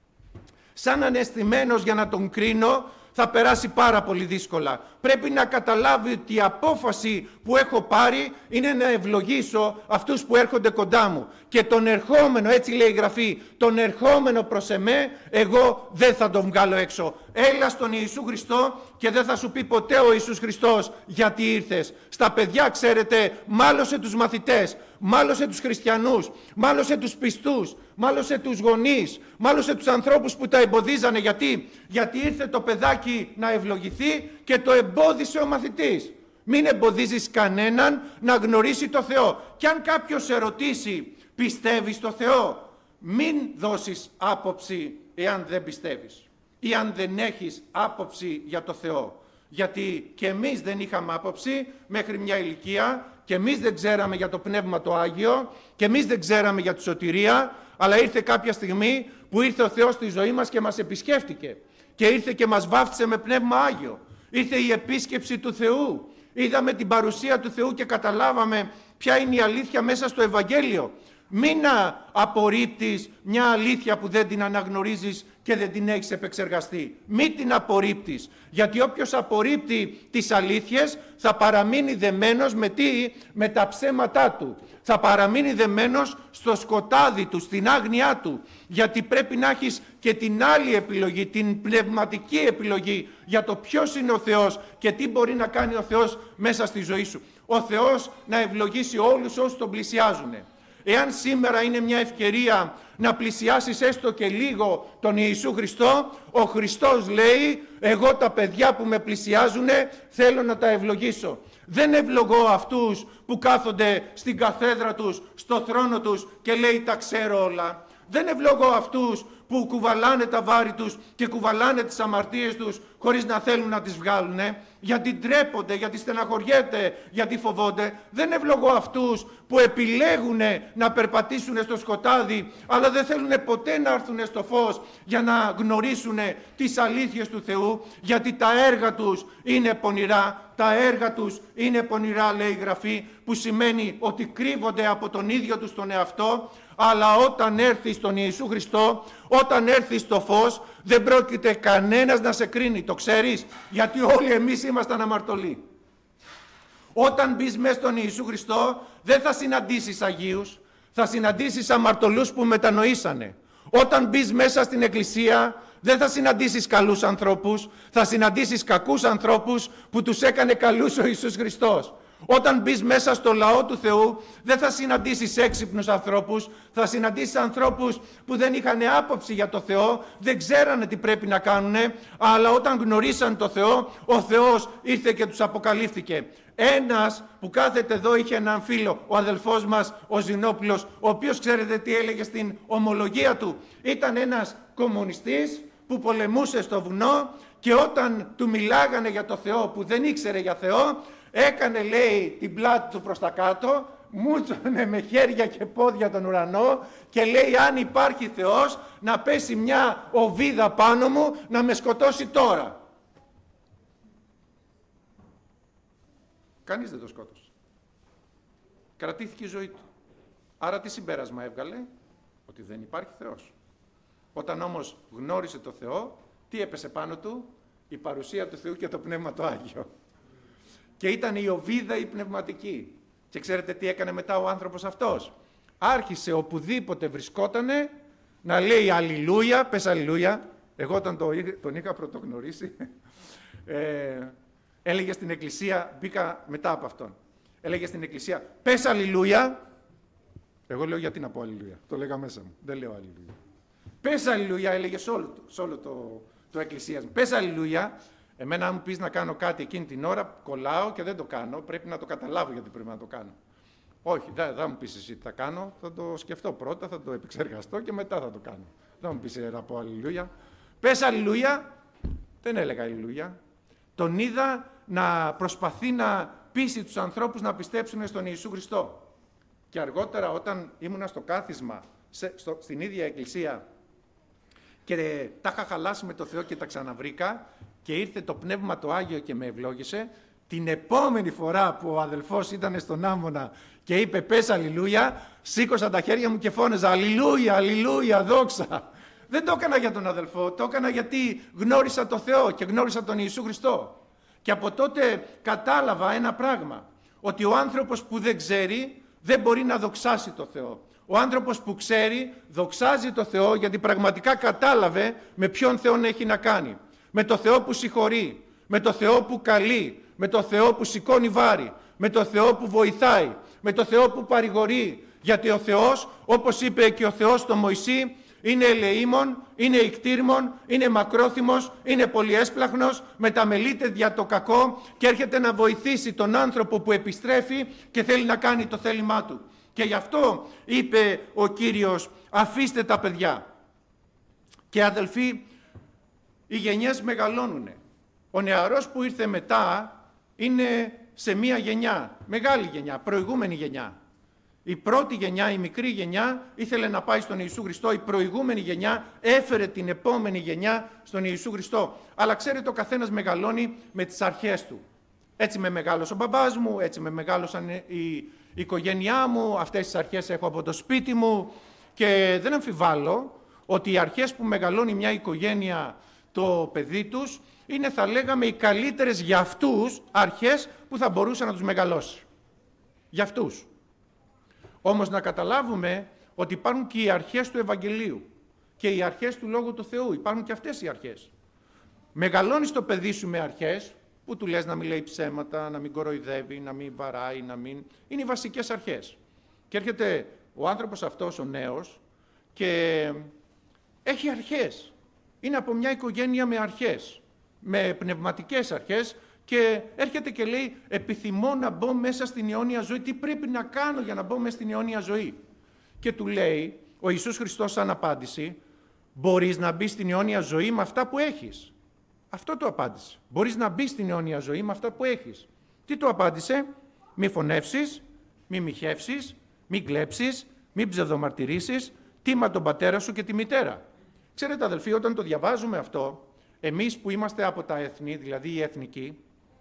σαν αναισθημένος για να τον κρίνω, θα περάσει πάρα πολύ δύσκολα. Πρέπει να καταλάβει ότι η απόφαση που έχω πάρει είναι να ευλογήσω αυτούς που έρχονται κοντά μου. Και τον ερχόμενο, έτσι λέει η Γραφή, τον ερχόμενο προς εμέ, εγώ δεν θα τον βγάλω έξω. Έλα στον Ιησού Χριστό και δεν θα σου πει ποτέ ο Ιησούς Χριστός γιατί ήρθες. Στα παιδιά, ξέρετε, μάλωσε τους μαθητές, μάλωσε τους χριστιανούς, μάλωσε τους πιστούς, μάλωσε τους γονείς, μάλωσε τους ανθρώπους που τα εμποδίζανε. Γιατί, γιατί ήρθε το παιδάκι να ευλογηθεί και το εμπόδισε ο μαθητής. Μην εμποδίζεις κανέναν να γνωρίσει το Θεό. Και αν κάποιος σε ρωτήσει, πιστεύεις στο Θεό, μην δώσεις άποψη εάν δεν πιστεύεις ή αν δεν έχεις άποψη για το Θεό. Γιατί και εμείς δεν είχαμε άποψη μέχρι μια ηλικία, και εμείς δεν ξέραμε για το Πνεύμα το Άγιο, και εμείς δεν ξέραμε για τη σωτηρία, αλλά ήρθε κάποια στιγμή που ήρθε ο Θεός στη ζωή μας και μας επισκέφτηκε. Και ήρθε και μας βάφτισε με Πνεύμα Άγιο. Ήρθε η επίσκεψη του Θεού. Είδαμε την παρουσία του Θεού και καταλάβαμε ποια είναι η αλήθεια μέσα στο Ευαγγέλιο. Μην απορρίπτεις μια αλήθεια που δεν την αναγνωρίζεις και δεν την έχεις επεξεργαστεί. Μην την απορρίπτεις, γιατί όποιος απορρίπτει τις αλήθειες θα παραμείνει δεμένος με τι? Με τα ψέματά του. Θα παραμείνει δεμένος στο σκοτάδι του, στην άγνοιά του, γιατί πρέπει να έχεις και την άλλη επιλογή, την πνευματική επιλογή για το ποιος είναι ο Θεός και τι μπορεί να κάνει ο Θεός μέσα στη ζωή σου. Ο Θεός να ευλογήσει όλους όσους τον πλησιάζουν. Εάν σήμερα είναι μια ευκαιρία να πλησιάσεις έστω και λίγο τον Ιησού Χριστό, ο Χριστός λέει, εγώ τα παιδιά που με πλησιάζουν θέλω να τα ευλογήσω. Δεν ευλογώ αυτούς που κάθονται στην καθέδρα τους, στο θρόνο τους και λέει τα ξέρω όλα. Δεν ευλογώ αυτούς που κουβαλάνε τα βάρη τους και κουβαλάνε τις αμαρτίες τους χωρίς να θέλουν να τις βγάλουν, γιατί ντρέπονται, γιατί στεναχωριέται, γιατί φοβόνται. Δεν ευλογώ αυτούς που επιλέγουν να περπατήσουν στο σκοτάδι, αλλά δεν θέλουν ποτέ να έρθουν στο φως για να γνωρίσουν τις αλήθειες του Θεού, γιατί τα έργα τους είναι πονηρά. Τα έργα τους είναι πονηρά, λέει η Γραφή, που σημαίνει ότι κρύβονται από τον ίδιο τους τον εαυτό, αλλά όταν έρθει στον Ιησού Χριστό, όταν έρθει στο φως, δεν πρόκειται κανένας να σε κρίνει. Το ξέρεις, γιατί όλοι εμείς ήμασταν αμαρτωλοί. Όταν μπεις μέσα στον Ιησού Χριστό, δεν θα συναντήσεις Αγίους, θα συναντήσεις αμαρτωλούς που μετανοήσανε. Όταν μπεις μέσα στην Εκκλησία, δεν θα συναντήσεις καλούς ανθρώπους, θα συναντήσεις κακούς ανθρώπους που τους έκανε καλούς ο Ιησούς Χριστός. Όταν μπεις μέσα στο λαό του Θεού, δεν θα συναντήσεις έξυπνους ανθρώπους, θα συναντήσεις ανθρώπους που δεν είχαν άποψη για το Θεό, δεν ξέρανε τι πρέπει να κάνουν, αλλά όταν γνωρίσαν το Θεό, ο Θεός ήρθε και τους αποκαλύφθηκε. Ένας που κάθεται εδώ είχε έναν φίλο, ο αδελφός μας, ο Ζηνόπουλος, ο οποίος ξέρετε τι έλεγε στην ομολογία του? Ήταν ένας κομμουνιστής που πολεμούσε στο βουνό και όταν του μιλάγανε για το Θεό που δεν ήξερε για Θεό, έκανε, λέει, την πλάτη του προς τα κάτω, μούτσωνε με χέρια και πόδια τον ουρανό και λέει, αν υπάρχει Θεός, να πέσει μια οβίδα πάνω μου να με σκοτώσει τώρα. Κανείς δεν το σκότωσε. Κρατήθηκε η ζωή του. Άρα τι συμπέρασμα έβγαλε? Ότι δεν υπάρχει Θεός. Όταν όμως γνώρισε το Θεό, τι έπεσε πάνω του? Η παρουσία του Θεού και το Πνεύμα το Άγιο. Και ήταν η οβίδα η πνευματική. Και ξέρετε τι έκανε μετά ο άνθρωπος αυτός? Άρχισε οπουδήποτε βρισκότανε να λέει αλληλούια, πες αλληλούια. Εγώ όταν τον είχα πρωτογνωρίσει, ε, έλεγε στην εκκλησία, μπήκα μετά από αυτόν, έλεγε στην εκκλησία, πες αλληλούια. Εγώ λέω, γιατί να πω αλληλούια? Το λέγα μέσα μου, δεν λέω αλληλούια. Πες αλληλούια, έλεγε σε όλο, σε όλο το, το εκκλησίασμα. Πες αλληλούια. Εμένα, αν μου πεις να κάνω κάτι εκείνη την ώρα, κολλάω και δεν το κάνω. Πρέπει να το καταλάβω γιατί πρέπει να το κάνω. Όχι, δεν θα μου πεις εσύ τι θα κάνω. Θα το σκεφτώ πρώτα, θα το επεξεργαστώ και μετά θα το κάνω. Δεν μου πεις να πω αλληλούια. Πες αλληλούια. Δεν έλεγα αλληλούια. Τον είδα να προσπαθεί να πείσει τους ανθρώπους να πιστέψουν στον Ιησού Χριστό. Και αργότερα, όταν ήμουνα στο κάθισμα, σε, στο, στην ίδια εκκλησία, και τα είχα χαλάσει με το Θεό και τα ξαναβρήκα και ήρθε το Πνεύμα το Άγιο και με ευλόγησε, την επόμενη φορά που ο αδελφός ήταν στον άμμονα και είπε πες αλληλούια, σήκωσα τα χέρια μου και φώνεζα αλληλούια, αλληλούια, δόξα. Δεν το έκανα για τον αδελφό, το έκανα γιατί γνώρισα το Θεό και γνώρισα τον Ιησού Χριστό. Και από τότε κατάλαβα ένα πράγμα, ότι ο άνθρωπος που δεν ξέρει δεν μπορεί να δοξάσει το Θεό. Ο άνθρωπος που ξέρει δοξάζει το Θεό γιατί πραγματικά κατάλαβε με ποιον Θεό έχει να κάνει. Με το Θεό που συγχωρεί, με το Θεό που καλεί, με το Θεό που σηκώνει βάρη, με το Θεό που βοηθάει, με το Θεό που παρηγορεί. Γιατί ο Θεός, όπως είπε και ο Θεός στο Μωυσή, είναι ελεήμων, είναι ικτήρμων, είναι μακρόθυμος, είναι πολυέσπλαχνος, μεταμελείται δια το κακό και έρχεται να βοηθήσει τον άνθρωπο που επιστρέφει και θέλει να κάνει το θέλημά του. Και γι' αυτό είπε ο Κύριος, αφήστε τα παιδιά. Και αδελφοί, οι γενιές μεγαλώνουνε. Ο νεαρός που ήρθε μετά είναι σε μία γενιά, μεγάλη γενιά, προηγούμενη γενιά. Η πρώτη γενιά, η μικρή γενιά, ήθελε να πάει στον Ιησού Χριστό. Η προηγούμενη γενιά έφερε την επόμενη γενιά στον Ιησού Χριστό. Αλλά ξέρετε, ο καθένας μεγαλώνει με τις αρχές του. Έτσι με μεγάλωσε ο μπαμπάς μου, έτσι με μεγάλωσαν η η οικογένειά μου, αυτές τις αρχές έχω από το σπίτι μου και δεν αμφιβάλλω ότι οι αρχές που μεγαλώνει μια οικογένεια το παιδί τους είναι, θα λέγαμε, οι καλύτερες για αυτούς αρχές που θα μπορούσε να τους μεγαλώσει. Για αυτούς. Όμως να καταλάβουμε ότι υπάρχουν και οι αρχές του Ευαγγελίου και οι αρχές του Λόγου του Θεού. Υπάρχουν και αυτές οι αρχές. Μεγαλώνεις το παιδί σου με αρχές που του λες να μην λέει ψέματα, να μην κοροϊδεύει, να μην βαράει, να μην... Είναι οι βασικές αρχές. Και έρχεται ο άνθρωπος αυτός, ο νέος, και έχει αρχές. Είναι από μια οικογένεια με αρχές, με πνευματικές αρχές και έρχεται και λέει επιθυμώ να μπω μέσα στην αιώνια ζωή. Τι πρέπει να κάνω για να μπω μέσα στην αιώνια ζωή? Και του λέει ο Ιησούς Χριστός σαν απάντηση, μπορείς να μπεις στην αιώνια ζωή με αυτά που έχεις. Αυτό το απάντησε. Μπορείς να μπεις στην αιώνια ζωή με αυτά που έχεις. Τι το απάντησε? Μη φωνεύσεις, μη μοιχεύσεις, μη κλέψεις, μη ψευδομαρτυρήσεις, τίμα τον πατέρα σου και τη μητέρα. Ξέρετε αδελφοί, όταν το διαβάζουμε αυτό, εμείς που είμαστε από τα έθνη, δηλαδή οι εθνικοί,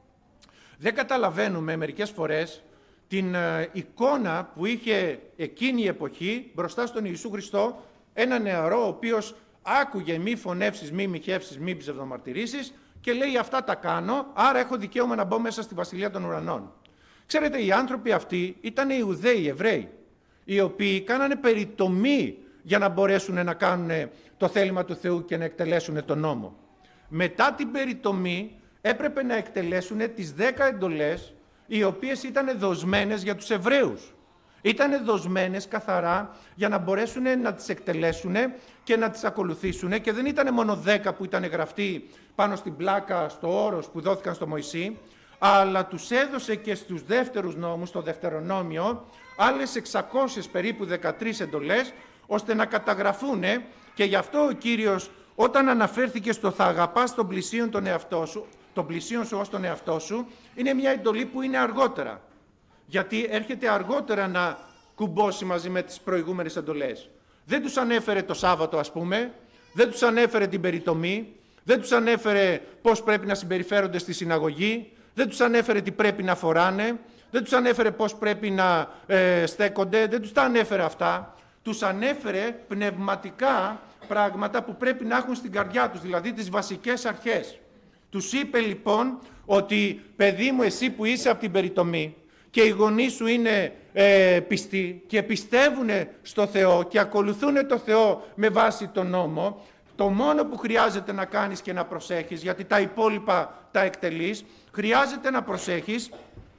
δεν καταλαβαίνουμε μερικές φορές την ε, εικόνα που είχε εκείνη η εποχή μπροστά στον Ιησού Χριστό, ένα νεαρό ο οποίος άκουγε μη φωνεύσεις, μη μοιχεύσεις, μη ψευδομαρτυρήσεις και λέει αυτά τα κάνω, άρα έχω δικαίωμα να μπω μέσα στη Βασιλεία των Ουρανών. Ξέρετε, οι άνθρωποι αυτοί ήταν οι Ιουδαίοι, οι Εβραίοι, οι οποίοι κάνανε περιτομή για να μπορέσουν να κάνουν το θέλημα του Θεού και να εκτελέσουν τον νόμο. Μετά την περιτομή έπρεπε να εκτελέσουν τις δέκα εντολές, οι οποίες ήταν δοσμένες για τους Εβραίους. Ήταν δοσμένες καθαρά για να μπορέσουν να τις εκτελέσουν και να τις ακολουθήσουν και δεν ήταν μόνο δέκα που ήταν γραφτοί πάνω στην πλάκα, στο όρος που δόθηκαν στο Μωυσή, αλλά τους έδωσε και στους δεύτερους νόμους, στο Δευτερονόμιο, άλλες εξακόσιες περίπου δεκατρείς εντολές, ώστε να καταγραφούν και γι' αυτό ο Κύριος όταν αναφέρθηκε στο θα αγαπάς τον πλησίον τον εαυτό σου, τον πλησίον σου ως τον εαυτό σου, είναι μια εντολή που είναι αργότερα. Γιατί έρχεται αργότερα να κουμπώσει μαζί με τις προηγούμενες εντολές. Δεν τους ανέφερε το Σάββατο, ας πούμε, δεν τους ανέφερε την περιτομή, δεν τους ανέφερε πώς πρέπει να συμπεριφέρονται στη συναγωγή, δεν τους ανέφερε τι πρέπει να φοράνε, δεν τους ανέφερε πώς πρέπει να ε, στέκονται, δεν τους τα ανέφερε αυτά. Τους ανέφερε πνευματικά πράγματα που πρέπει να έχουν στην καρδιά τους, δηλαδή τις βασικές αρχές. Τους είπε λοιπόν ότι παιδί μου, εσύ που είσαι από την περιτομή και οι γονείς σου είναι ε, πιστοί και πιστεύουν στο Θεό και ακολουθούν το Θεό με βάση τον νόμο, το μόνο που χρειάζεται να κάνεις και να προσέχεις, γιατί τα υπόλοιπα τα εκτελείς, χρειάζεται να προσέχεις,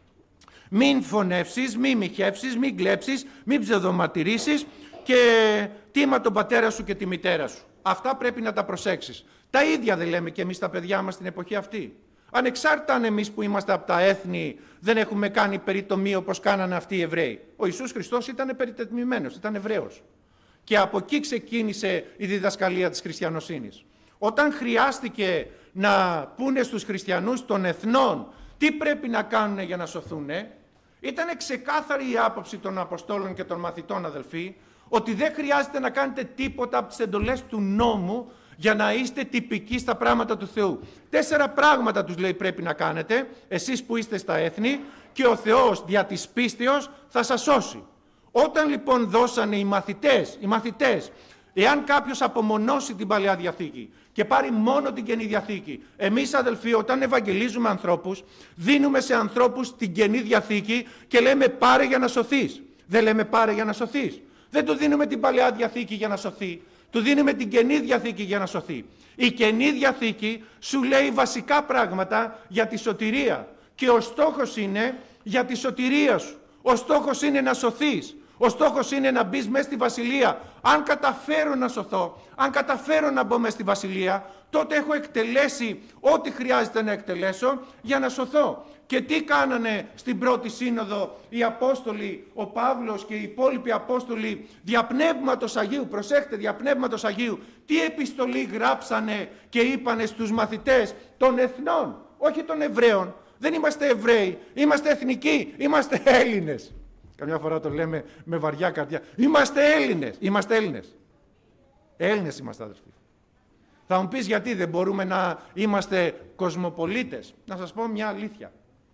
μην φωνεύσεις, μην μοιχεύσεις, μην κλέψεις, μην ψευδομαρτυρήσεις και τίμα τον πατέρα σου και τη μητέρα σου. Αυτά πρέπει να τα προσέξεις. Τα ίδια δεν λέμε και εμείς τα παιδιά μας στην εποχή αυτή. Ανεξάρτητα αν εμείς που είμαστε από τα έθνη δεν έχουμε κάνει περιτομή όπως κάνανε αυτοί οι Εβραίοι. Ο Ιησούς Χριστός ήταν περιτετμημένος, ήταν Εβραίος. Και από εκεί ξεκίνησε η διδασκαλία της χριστιανοσύνης. Όταν χρειάστηκε να πούνε στους χριστιανούς των εθνών τι πρέπει να κάνουν για να σωθούν, ήταν ξεκάθαρη η άποψη των Αποστόλων και των μαθητών, αδελφοί, ότι δεν χρειάζεται να κάνετε τίποτα από τις εντολές του νόμου για να είστε τυπικοί στα πράγματα του Θεού. Τέσσερα πράγματα τους λέει πρέπει να κάνετε, εσείς που είστε στα έθνη, και ο Θεός δια της πίστεως θα σας σώσει. Όταν λοιπόν δώσανε οι μαθητές, οι μαθητές, εάν κάποιος απομονώσει την Παλαιά Διαθήκη και πάρει μόνο την Καινή Διαθήκη, εμείς αδελφοί όταν ευαγγελίζουμε ανθρώπους, δίνουμε σε ανθρώπους την Καινή Διαθήκη και λέμε πάρε για να σωθείς. Δεν λέμε πάρε για να σωθείς. Δεν του δίνουμε την Παλαιά Διαθήκη για να σωθεί. Του δίνουμε την Καινή Διαθήκη για να σωθεί. Η Καινή Διαθήκη σου λέει βασικά πράγματα για τη σωτηρία. Και ο στόχος είναι για τη σωτηρία σου. Ο στόχος είναι να σωθείς. Ο στόχος είναι να μπεις μέσα στη Βασιλεία. Αν καταφέρω να σωθώ, αν καταφέρω να μπω μέσα στη Βασιλεία, τότε έχω εκτελέσει ό,τι χρειάζεται να εκτελέσω για να σωθώ. Και τι κάνανε στην πρώτη σύνοδο οι Απόστολοι, ο Παύλος και οι υπόλοιποι Απόστολοι δια Πνεύματος Αγίου, προσέχτε, δια Πνεύματος Αγίου, τι επιστολή γράψανε και είπανε στους μαθητές των εθνών, όχι των Εβραίων. Δεν είμαστε Εβραίοι, είμαστε εθνικοί, είμαστε Έλληνες. Καμιά φορά το λέμε με βαριά καρδιά. Είμαστε Έλληνες, είμαστε Έλληνες. Έλληνες είμαστε, αδελφοί. Θα μου πεις γιατί δεν μπορούμε να είμαστε κοσμοπολίτες. Να σας πω μια αλήθεια.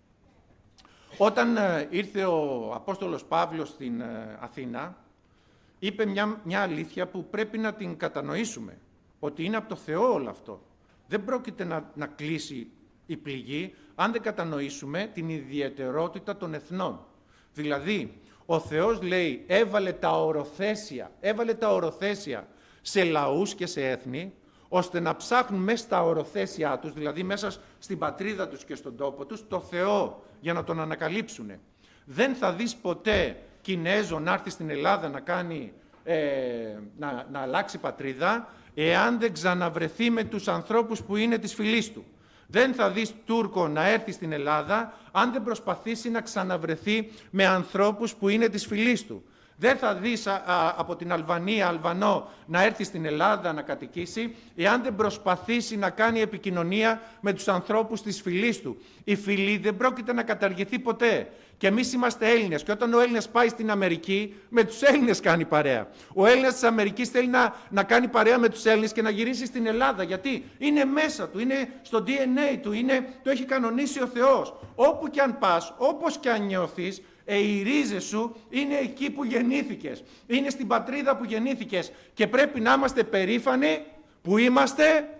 Όταν ήρθε ο Απόστολος Παύλος στην Αθήνα, είπε μια, μια αλήθεια που πρέπει να την κατανοήσουμε. Ότι είναι από το Θεό όλο αυτό. Δεν πρόκειται να, να κλείσει η πληγή αν δεν κατανοήσουμε την ιδιαιτερότητα των εθνών. Δηλαδή, ο Θεός λέει έβαλε τα οροθέσια, έβαλε τα οροθέσια σε λαούς και σε έθνη, ώστε να ψάχνουν μέσα στα οροθέσια τους, δηλαδή μέσα στην πατρίδα τους και στον τόπο τους, το Θεό για να τον ανακαλύψουν. Δεν θα δεις ποτέ Κινέζο να έρθει στην Ελλάδα να, κάνει, ε, να, να αλλάξει πατρίδα, εάν δεν ξαναβρεθεί με τους ανθρώπους που είναι της φυλής του. Δεν θα δεις Τούρκο να έρθει στην Ελλάδα αν δεν προσπαθήσει να ξαναβρεθεί με ανθρώπους που είναι της φυλής του. Δεν θα δεις α, α, από την Αλβανία Αλβανό να έρθει στην Ελλάδα να κατοικήσει εάν δεν προσπαθήσει να κάνει επικοινωνία με τους ανθρώπους της φυλής του. Η φυλή δεν πρόκειται να καταργηθεί ποτέ. Και εμείς είμαστε Έλληνες και όταν ο Έλληνας πάει στην Αμερική με τους Έλληνες κάνει παρέα. Ο Έλληνας της Αμερικής θέλει να, να κάνει παρέα με τους Έλληνες και να γυρίσει στην Ελλάδα. Γιατί είναι μέσα του, είναι στο ντι εν έι του, είναι, το έχει κανονίσει ο Θεός. Όπου και αν πας, όπως και αν νιώθεις, Ε, οι ρίζες σου είναι εκεί που γεννήθηκες, είναι στην πατρίδα που γεννήθηκες και πρέπει να είμαστε περήφανοι που είμαστε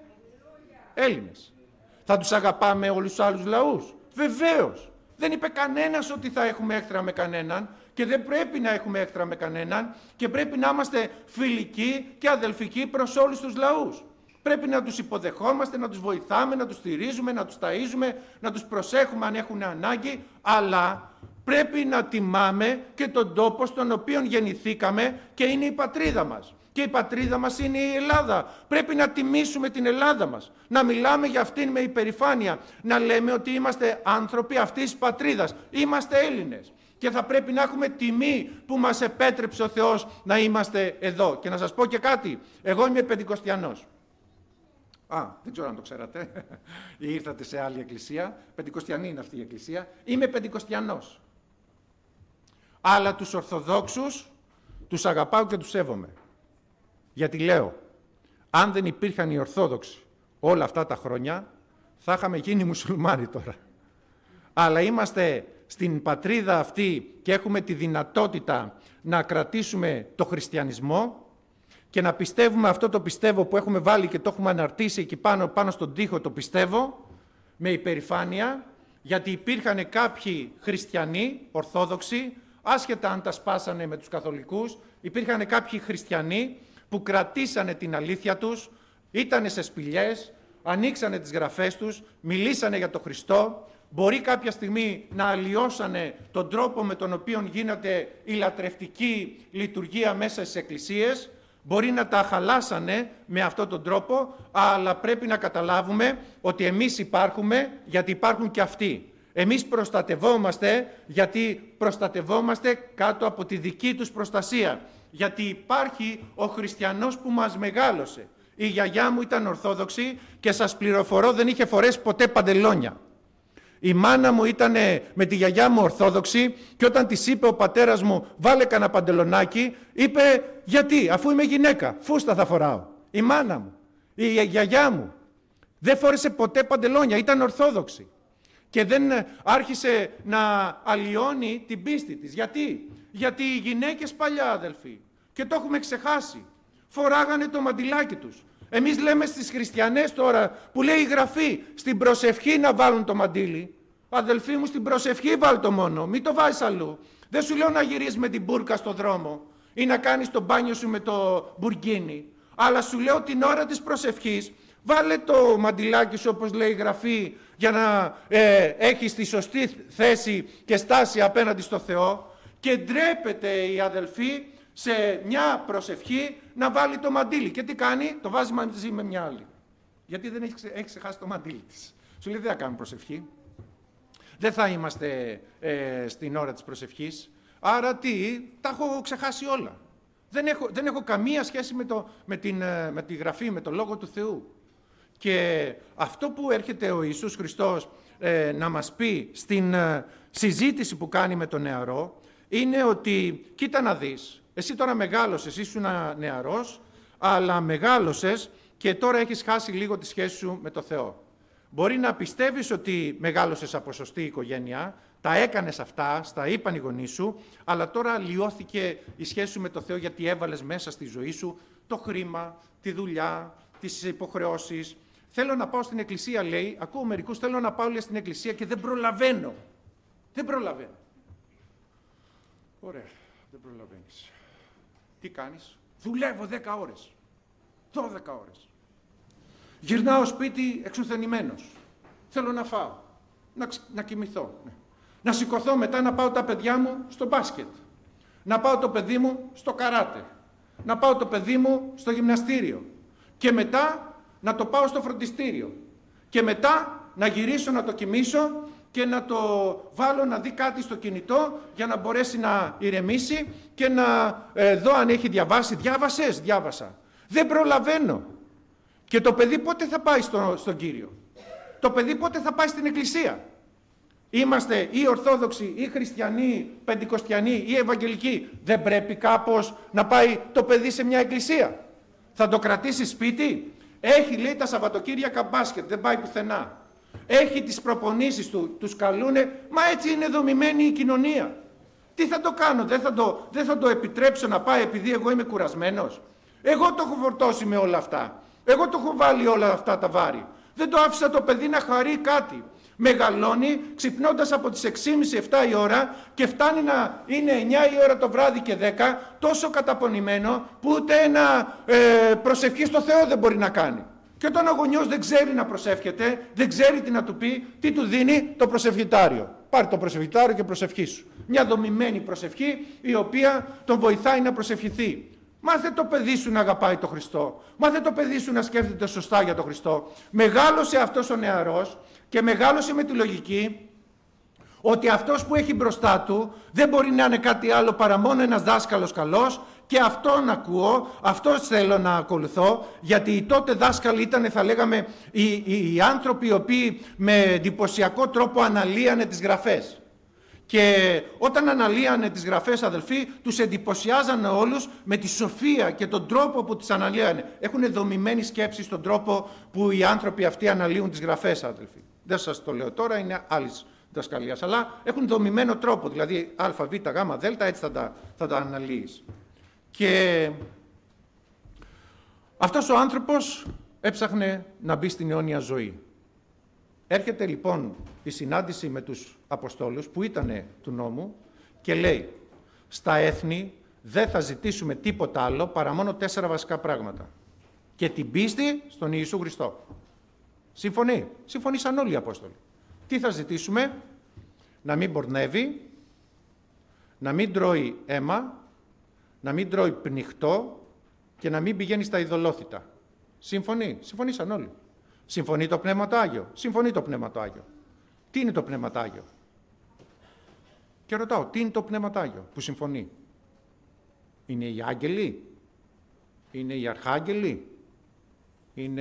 Έλληνες. Θα τους αγαπάμε όλους τους άλλους λαούς? Βεβαίως. Δεν είπε κανένας ότι θα έχουμε έχθρα με κανέναν και δεν πρέπει να έχουμε έχθρα με κανέναν και πρέπει να είμαστε φιλικοί και αδελφικοί προς όλους τους λαούς. Πρέπει να τους υποδεχόμαστε, να τους βοηθάμε, να τους στηρίζουμε, να τους ταΐζουμε, να τους προσέχουμε αν έχουν ανάγκη, αλλά πρέπει να τιμάμε και τον τόπο στον οποίο γεννηθήκαμε και είναι η πατρίδα μας. Και η πατρίδα μας είναι η Ελλάδα. Πρέπει να τιμήσουμε την Ελλάδα μας. Να μιλάμε για αυτήν με υπερηφάνεια. Να λέμε ότι είμαστε άνθρωποι αυτής της πατρίδας. Είμαστε Έλληνες. Και θα πρέπει να έχουμε τιμή που μας επέτρεψε ο Θεός να είμαστε εδώ. Και να σας πω και κάτι. Εγώ είμαι πεντηκοστιανός. Α, δεν ξέρω αν το ξέρατε. Ή ήρθατε σε άλλη εκκλησία. Πεντηκοστιανή είναι αυτή η εκκλησία. Είμαι πεντηκοστιανός. Αλλά τους Ορθοδόξους τους αγαπάω και τους σέβομαι. Γιατί λέω, αν δεν υπήρχαν οι Ορθόδοξοι όλα αυτά τα χρόνια, θα είχαμε γίνει μουσουλμάνοι τώρα. Αλλά είμαστε στην πατρίδα αυτή και έχουμε τη δυνατότητα να κρατήσουμε το χριστιανισμό και να πιστεύουμε αυτό το πιστεύω που έχουμε βάλει και το έχουμε αναρτήσει εκεί πάνω, πάνω στον τοίχο, το πιστεύω με υπερηφάνεια, γιατί υπήρχαν κάποιοι χριστιανοί, Ορθόδοξοι, άσχετα αν τα σπάσανε με τους καθολικούς, υπήρχαν κάποιοι χριστιανοί που κρατήσανε την αλήθεια τους, ήτανε σε σπηλιές, ανοίξανε τις γραφές τους, μιλήσανε για τον Χριστό, μπορεί κάποια στιγμή να αλλοιώσανε τον τρόπο με τον οποίο γίνεται η λατρευτική λειτουργία μέσα στις εκκλησίες, μπορεί να τα χαλάσανε με αυτόν τον τρόπο, αλλά πρέπει να καταλάβουμε ότι εμείς υπάρχουμε γιατί υπάρχουν και αυτοί. Εμείς προστατευόμαστε γιατί προστατευόμαστε κάτω από τη δική τους προστασία. Γιατί υπάρχει ο χριστιανός που μας μεγάλωσε. Η γιαγιά μου ήταν Ορθόδοξη και σας πληροφορώ δεν είχε φορέσει ποτέ παντελόνια. Η μάνα μου ήταν με τη γιαγιά μου Ορθόδοξη και όταν της είπε ο πατέρας μου βάλε κανένα παντελονάκι, είπε γιατί, αφού είμαι γυναίκα, φούστα θα φοράω. Η μάνα μου, η γιαγιά μου δεν φόρεσε ποτέ παντελόνια, ήταν Ορθόδοξη. Και δεν άρχισε να αλλοιώνει την πίστη της. Γιατί? Γιατί οι γυναίκες παλιά, αδελφοί, και το έχουμε ξεχάσει, φοράγανε το μαντιλάκι τους. Εμείς λέμε στις χριστιανές τώρα που λέει η Γραφή στην προσευχή να βάλουν το μαντίλι. Αδελφοί μου, στην προσευχή βάλ το μόνο, μην το βάζεις αλλού. Δεν σου λέω να γυρίσεις με την μπούρκα στο δρόμο ή να κάνεις το μπάνιο σου με το μπουργκίνι. Αλλά σου λέω την ώρα της προσευχής βάλε το μαντιλάκι σου όπως λέει η Γραφή για να ε, έχεις τη σωστή θέση και στάση απέναντι στο Θεό και ντρέπεται η αδελφή σε μια προσευχή να βάλει το μαντίλι. Και τι κάνει? Το βάζει μαζί με μια άλλη. Γιατί δεν έχει, ξε... έχει ξεχάσει το μαντίλι της. Σου λέει δεν θα κάνουμε προσευχή. Δεν θα είμαστε ε, στην ώρα της προσευχής. Άρα τι, τα έχω ξεχάσει όλα. Δεν έχω, δεν έχω καμία σχέση με, το, με, την, με τη Γραφή, με το Λόγο του Θεού. Και αυτό που έρχεται ο Ιησούς Χριστός ε, να μας πει στην ε, συζήτηση που κάνει με τον νεαρό είναι ότι κοίτα να δεις, εσύ τώρα μεγάλωσες, ήσουν νεαρός, αλλά μεγάλωσες και τώρα έχεις χάσει λίγο τη σχέση σου με το Θεό. Μπορεί να πιστεύεις ότι μεγάλωσες από σωστή οικογένεια, τα έκανες αυτά, στα είπαν οι γονείς σου, αλλά τώρα λιώθηκε η σχέση σου με το Θεό γιατί έβαλες μέσα στη ζωή σου το χρήμα, τη δουλειά, τις υποχρεώσεις. Θέλω να πάω στην εκκλησία, λέει, ακούω μερικούς, θέλω να πάω λέει, στην εκκλησία και δεν προλαβαίνω. Δεν προλαβαίνω. Ωραία, δεν προλαβαίνεις. Τι κάνεις? Δουλεύω δέκα ώρες, δώδεκα ώρες. Γυρνάω σπίτι εξουθενημένος. Θέλω να φάω, να, να κοιμηθώ. Ναι. Να σηκωθώ μετά να πάω τα παιδιά μου στο μπάσκετ. Να πάω το παιδί μου στο καράτε. Να πάω το παιδί μου στο γυμναστήριο. Και μετά να το πάω στο φροντιστήριο. Και μετά να γυρίσω να το κοιμήσω και να το βάλω να δει κάτι στο κινητό για να μπορέσει να ηρεμήσει και να ε, δω αν έχει διαβάσει. Διάβασες, διάβασα. Δεν προλαβαίνω. Και το παιδί πότε θα πάει στο, στον Κύριο? Το παιδί πότε θα πάει στην εκκλησία? Είμαστε ή Ορθόδοξοι ή Χριστιανοί, Πεντηκοστιανοί ή Ευαγγελικοί. Δεν πρέπει κάπως να πάει το παιδί σε μια εκκλησία? Θα το κρατήσει σπίτι? Έχει λέει τα Σαββατοκύριακα μπάσκετ, δεν πάει πουθενά. Έχει τις προπονήσεις του, τους καλούνε, μα έτσι είναι δομημένη η κοινωνία. Τι θα το κάνω, δεν θα το, δεν θα το επιτρέψω να πάει επειδή εγώ είμαι κουρασμένος? Εγώ το έχω φορτώσει με όλα αυτά. Εγώ το έχω βάλει όλα αυτά τα βάρη. Δεν το άφησα το παιδί να χαρεί κάτι. Μεγαλώνει ξυπνώντας από τις έξι και μισή εφτά η ώρα και φτάνει να είναι εννιά η ώρα το βράδυ και δέκα, τόσο καταπονημένο που ούτε ένα ε, προσευχή στο Θεό δεν μπορεί να κάνει. Και όταν ο γονιός δεν ξέρει να προσεύχεται, δεν ξέρει τι να του πει, τι του δίνει? Το προσευχητάριο. Πάρε το προσευχητάριο και προσευχή σου. Μια δομημένη προσευχή η οποία τον βοηθάει να προσευχηθεί. Μάθε το παιδί σου να αγαπάει τον Χριστό. Μάθε το παιδί σου να σκέφτεται σωστά για τον Χριστό. Μεγάλωσε αυτός ο νεαρός και μεγάλωσε με τη λογική ότι αυτός που έχει μπροστά του δεν μπορεί να είναι κάτι άλλο παρά μόνο ένας δάσκαλος καλός και αυτόν ακούω, αυτός θέλω να ακολουθώ, γιατί οι τότε δάσκαλοι ήταν, θα λέγαμε, οι, οι, οι άνθρωποι οι οποίοι με εντυπωσιακό τρόπο αναλύανε τις γραφές. Και όταν αναλύανε τις γραφές, αδελφοί, τους εντυπωσιάζανε όλους με τη σοφία και τον τρόπο που τις αναλύανε. Έχουν δομημένη σκέψη στον τρόπο που οι άνθρωποι αυτοί αναλύουν τις γραφές, αδελφοί. Δεν σας το λέω τώρα, είναι άλλης δασκαλίας, αλλά έχουν δομημένο τρόπο, δηλαδή α, β, γ, δ, έτσι θα τα, θα τα αναλύεις. Και αυτός ο άνθρωπος έψαχνε να μπει στην αιώνια ζωή. Έρχεται λοιπόν η συνάντηση με τους Αποστόλους που ήταν του νόμου και λέει, στα έθνη δεν θα ζητήσουμε τίποτα άλλο παρά μόνο τέσσερα βασικά πράγματα. Και την πίστη στον Ιησού Χριστό. Συμφωνεί. Συμφωνήσαν όλοι οι Απόστολοι. Τι θα ζητήσουμε? Να μην πορνεύει, να μην τρώει αίμα, να μην τρώει πνιχτό και να μην πηγαίνει στα ειδωλόθητα. Συμφωνεί. Συμφωνήσαν όλοι. Συμφωνεί το Πνεύμα το Άγιο. Συμφωνεί το Πνεύμα το Άγιο. Τι είναι το Πνεύμα το Άγιο? Και ρωτάω, τι είναι το Πνεύμα το Άγιο που συμφωνεί? Είναι οι άγγελοι? Είναι οι αρχάγγελοι? Είναι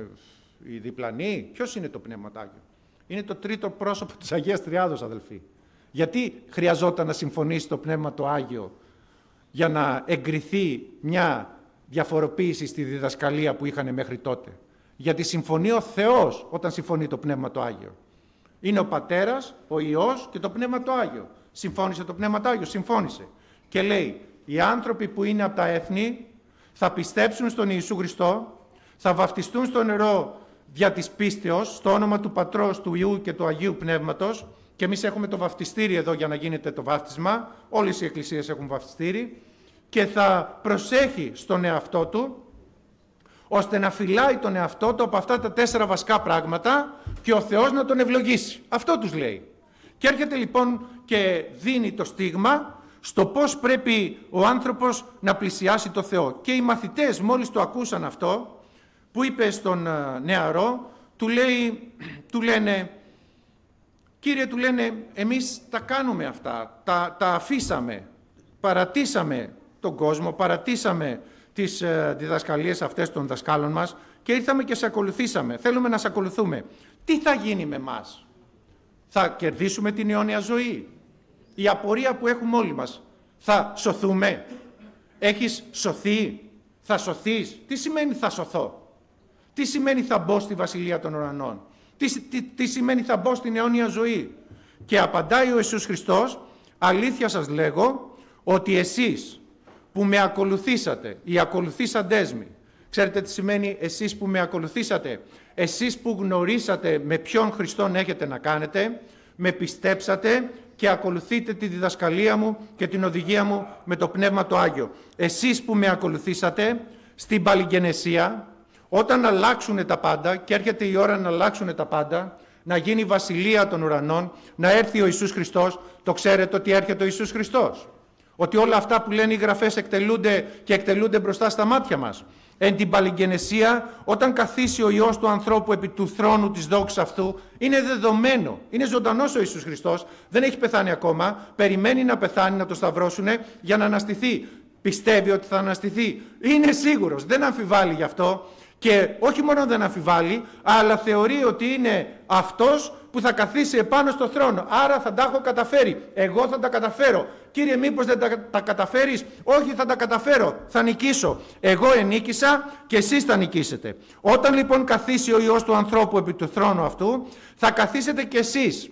οι διπλανοί? Ποιος είναι το Πνεύμα το Άγιο? Είναι το τρίτο πρόσωπο της Αγίας Τριάδος, αδελφοί. Γιατί χρειαζόταν να συμφωνήσει το Πνεύμα το Άγιο για να εγκριθεί μια διαφοροποίηση στη διδασκαλία που είχαν μέχρι τότε? Γιατί συμφωνεί ο Θεός όταν συμφωνεί το Πνεύμα το Άγιο. Είναι ο Πατέρας, ο Υιός και το Πνεύμα το Άγιο. Συμφώνησε το Πνεύμα το Άγιο? Συμφώνησε. Και λέει, οι άνθρωποι που είναι από τα έθνη θα πιστέψουν στον Ιησού Χριστό, θα βαφτιστούν στο νερό δια της πίστεως, στο όνομα του Πατρός, του Υιού και του Αγίου Πνεύματος, και εμείς έχουμε το βαφτιστήρι εδώ για να γίνεται το βάφτισμα, όλες οι εκκλησίες έχουν βαφτιστήρι, και θα προσέχει στον εαυτό του, ώστε να φυλάει τον εαυτό του από αυτά τα τέσσερα βασικά πράγματα και ο Θεός να τον ευλογήσει. Αυτό τους λέει. Και έρχεται λοιπόν και δίνει το στίγμα στο πώς πρέπει ο άνθρωπος να πλησιάσει το Θεό. Και οι μαθητές μόλις το ακούσαν αυτό, που είπε στον νεαρό, του, λέει, του λένε, Κύριε, του λένε, εμείς τα κάνουμε αυτά, τα, τα αφήσαμε, παρατήσαμε τον κόσμο, παρατήσαμε τις ε, διδασκαλίες αυτές των δασκάλων μας και ήρθαμε και σε ακολουθήσαμε. Θέλουμε να σε ακολουθούμε. Τι θα γίνει με μας? Θα κερδίσουμε την αιώνια ζωή? Η απορία που έχουμε όλοι μας. Θα σωθούμε? Έχεις σωθεί? Θα σωθείς? Τι σημαίνει θα σωθώ? Τι σημαίνει θα μπω στη Βασιλεία των Ουρανών? Τι, τι, τι σημαίνει θα μπω στην αιώνια ζωή? Και απαντάει ο Ιησούς Χριστός, αλήθεια σας λέγω ότι εσείς που με ακολουθήσατε, οι ακολουθήσαντές μου, ξέρετε τι σημαίνει εσείς που με ακολουθήσατε? Εσείς που γνωρίσατε με ποιον Χριστόν έχετε να κάνετε, με πιστέψατε και ακολουθείτε τη διδασκαλία μου και την οδηγία μου με το Πνεύμα το Άγιο. Εσείς που με ακολουθήσατε στην παλιγγενεσία, όταν αλλάξουν τα πάντα και έρχεται η ώρα να αλλάξουν τα πάντα, να γίνει η Βασιλεία των Ουρανών, να έρθει ο Ιησούς Χριστός, το ξέρετε ότι έρχεται ο Ιησούς Χριστός? Ότι όλα αυτά που λένε οι γραφές εκτελούνται και εκτελούνται μπροστά στα μάτια μας. Εν την παλιγγενεσία, όταν καθίσει ο Υιός του ανθρώπου επί του θρόνου της δόξης αυτού, είναι δεδομένο. Είναι ζωντανός ο Ιησούς Χριστός, δεν έχει πεθάνει ακόμα, περιμένει να πεθάνει, να το σταυρώσουνε για να αναστηθεί. Πιστεύει ότι θα αναστηθεί? Είναι σίγουρος, δεν αμφιβάλλει γι' αυτό. Και όχι μόνο δεν αμφιβάλλει, αλλά θεωρεί ότι είναι αυτός που θα καθίσει επάνω στο θρόνο. Άρα θα τα έχω καταφέρει. Εγώ θα τα καταφέρω. Κύριε, μήπως δεν τα, τα καταφέρεις? Όχι, θα τα καταφέρω. Θα νικήσω. Εγώ ενίκησα και εσείς θα νικήσετε. Όταν λοιπόν καθίσει ο Υιός του ανθρώπου επί του θρόνου αυτού, θα καθίσετε και εσείς.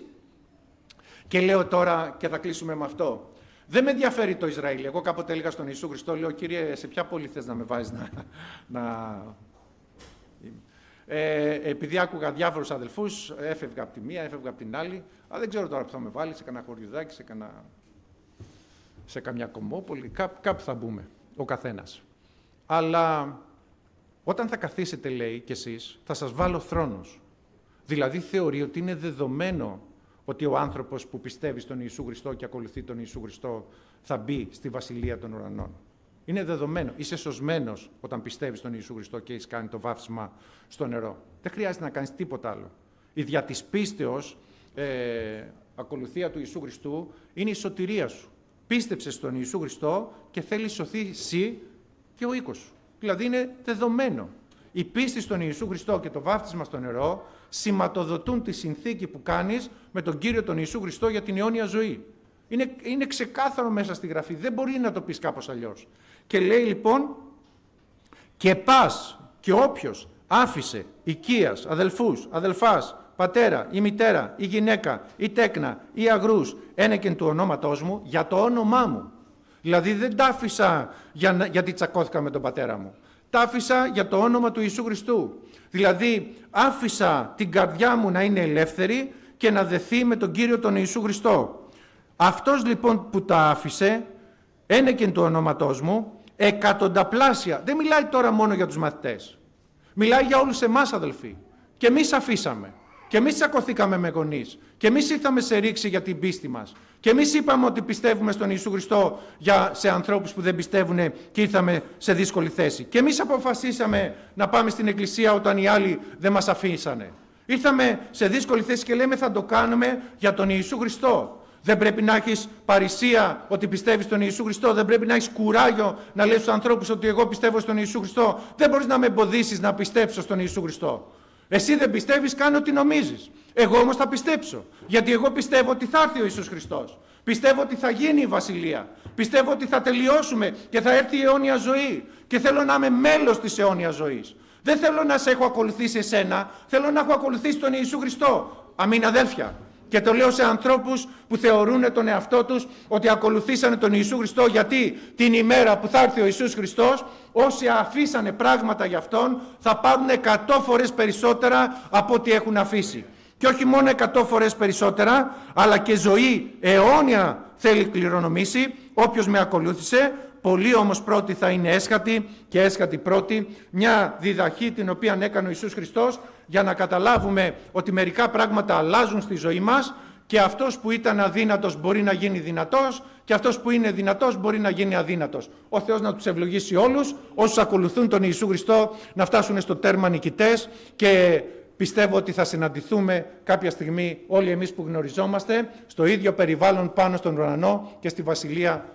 Και λέω τώρα, και θα κλείσουμε με αυτό, δεν με ενδιαφέρει το Ισραήλ. Εγώ κάποτε έλεγα στον Ιησού Χριστό, λέω, Κύριε, σε ποια πόλη θες να με βάζεις να... να... Ε, επειδή άκουγα διάφορους αδελφούς, έφευγα από τη μία, έφευγα από την άλλη, αλλά δεν ξέρω τώρα που θα με βάλει, σε κανένα χωριουδάκι, σε, κανένα... σε καμιά κομμόπολη, κάπου, κάπου θα μπούμε, ο καθένας. Αλλά όταν θα καθίσετε, λέει, κι εσείς, θα σας βάλω θρόνους. Δηλαδή θεωρεί ότι είναι δεδομένο ότι ο άνθρωπος που πιστεύει στον Ιησού Χριστό και ακολουθεί τον Ιησού Χριστό θα μπει στη Βασιλεία των Ουρανών. Είναι δεδομένο. Είσαι σωσμένος όταν πιστεύεις στον Ιησού Χριστό και έχεις κάνει το βάφτισμα στο νερό. Δεν χρειάζεται να κάνεις τίποτα άλλο. Η δια της πίστεως ε, ακολουθία του Ιησού Χριστού είναι η σωτηρία σου. Πίστεψε στον Ιησού Χριστό και θέλει σωθεί εσύ και ο οίκος σου. Δηλαδή είναι δεδομένο. Η πίστη στον Ιησού Χριστό και το βάφτισμα στο νερό σηματοδοτούν τη συνθήκη που κάνεις με τον Κύριο τον Ιησού Χριστό για την αιώνια ζωή. Είναι, είναι ξεκάθαρο μέσα στη Γραφή, δεν μπορεί να το πεις κάπως αλλιώς. Και λέει λοιπόν, και πας και όποιος άφησε οικίας, αδελφούς, αδελφάς, πατέρα ή μητέρα ή γυναίκα ή τέκνα ή αγρούς ένεκεν του ονόματός μου, για το όνομά μου. Δηλαδή δεν τα άφησα για, γιατί τσακώθηκα με τον πατέρα μου. Τα άφησα για το όνομα του Ιησού Χριστού. Δηλαδή άφησα την καρδιά μου να είναι ελεύθερη και να δεθεί με τον Κύριο τον Ιησού Χριστό. Αυτός λοιπόν που τα άφησε, ένεκεν του ονόματός μου, εκατονταπλάσια. Δεν μιλάει τώρα μόνο για τους μαθητές. Μιλάει για όλους εμάς, αδελφοί. Και εμείς αφήσαμε. Και εμείς τσακωθήκαμε με γονείς. Και εμείς ήρθαμε σε ρήξη για την πίστη μας. Και εμείς είπαμε ότι πιστεύουμε στον Ιησού Χριστό για, σε ανθρώπους που δεν πιστεύουν και ήρθαμε σε δύσκολη θέση. Και εμείς αποφασίσαμε να πάμε στην εκκλησία όταν οι άλλοι δεν μας αφήσανε. Ήρθαμε σε δύσκολη θέση και λέμε θα το κάνουμε για τον Ιησού Χριστό. Δεν πρέπει να έχεις παρησία ότι πιστεύεις στον Ιησού Χριστό. Δεν πρέπει να έχεις κουράγιο να λες στους ανθρώπους ότι εγώ πιστεύω στον Ιησού Χριστό. Δεν μπορείς να με εμποδίσεις να πιστέψω στον Ιησού Χριστό. Εσύ δεν πιστεύεις, κάνε ό,τι νομίζεις. Εγώ όμως θα πιστέψω. Γιατί εγώ πιστεύω ότι θα έρθει ο Ιησούς Χριστός. Πιστεύω ότι θα γίνει η Βασιλεία. Πιστεύω ότι θα τελειώσουμε και θα έρθει η αιώνια ζωή. Και θέλω να είμαι μέλος της αιώνιας ζωής. Δεν θέλω να σε έχω ακολουθήσει εσένα. Θέλω να έχω ακολουθήσει τον Ιησού Χριστό. Αμήν, αδέλφια. Και το λέω σε ανθρώπους που θεωρούν τον εαυτό τους ότι ακολουθήσανε τον Ιησού Χριστό, γιατί την ημέρα που θα έρθει ο Ιησούς Χριστός, όσοι αφήσανε πράγματα για Αυτόν θα πάρουν εκατό φορές περισσότερα από ό,τι έχουν αφήσει. Και όχι μόνο εκατό φορές περισσότερα, αλλά και ζωή αιώνια θέλει κληρονομήσει. Όποιος με ακολούθησε, πολλοί όμως πρώτοι θα είναι έσχατοι και έσχατοι πρώτοι. Μια διδαχή την οποία έκανε ο Ιησούς Χριστός για να καταλάβουμε ότι μερικά πράγματα αλλάζουν στη ζωή μας και αυτός που ήταν αδύνατος μπορεί να γίνει δυνατός και αυτός που είναι δυνατός μπορεί να γίνει αδύνατος. Ο Θεός να τους ευλογήσει όλους, όσους ακολουθούν τον Ιησού Χριστό, να φτάσουν στο τέρμα νικητές, και πιστεύω ότι θα συναντηθούμε κάποια στιγμή όλοι εμείς που γνωριζόμαστε στο ίδιο περιβάλλον πάνω στον ουρανό και στη Βασιλεία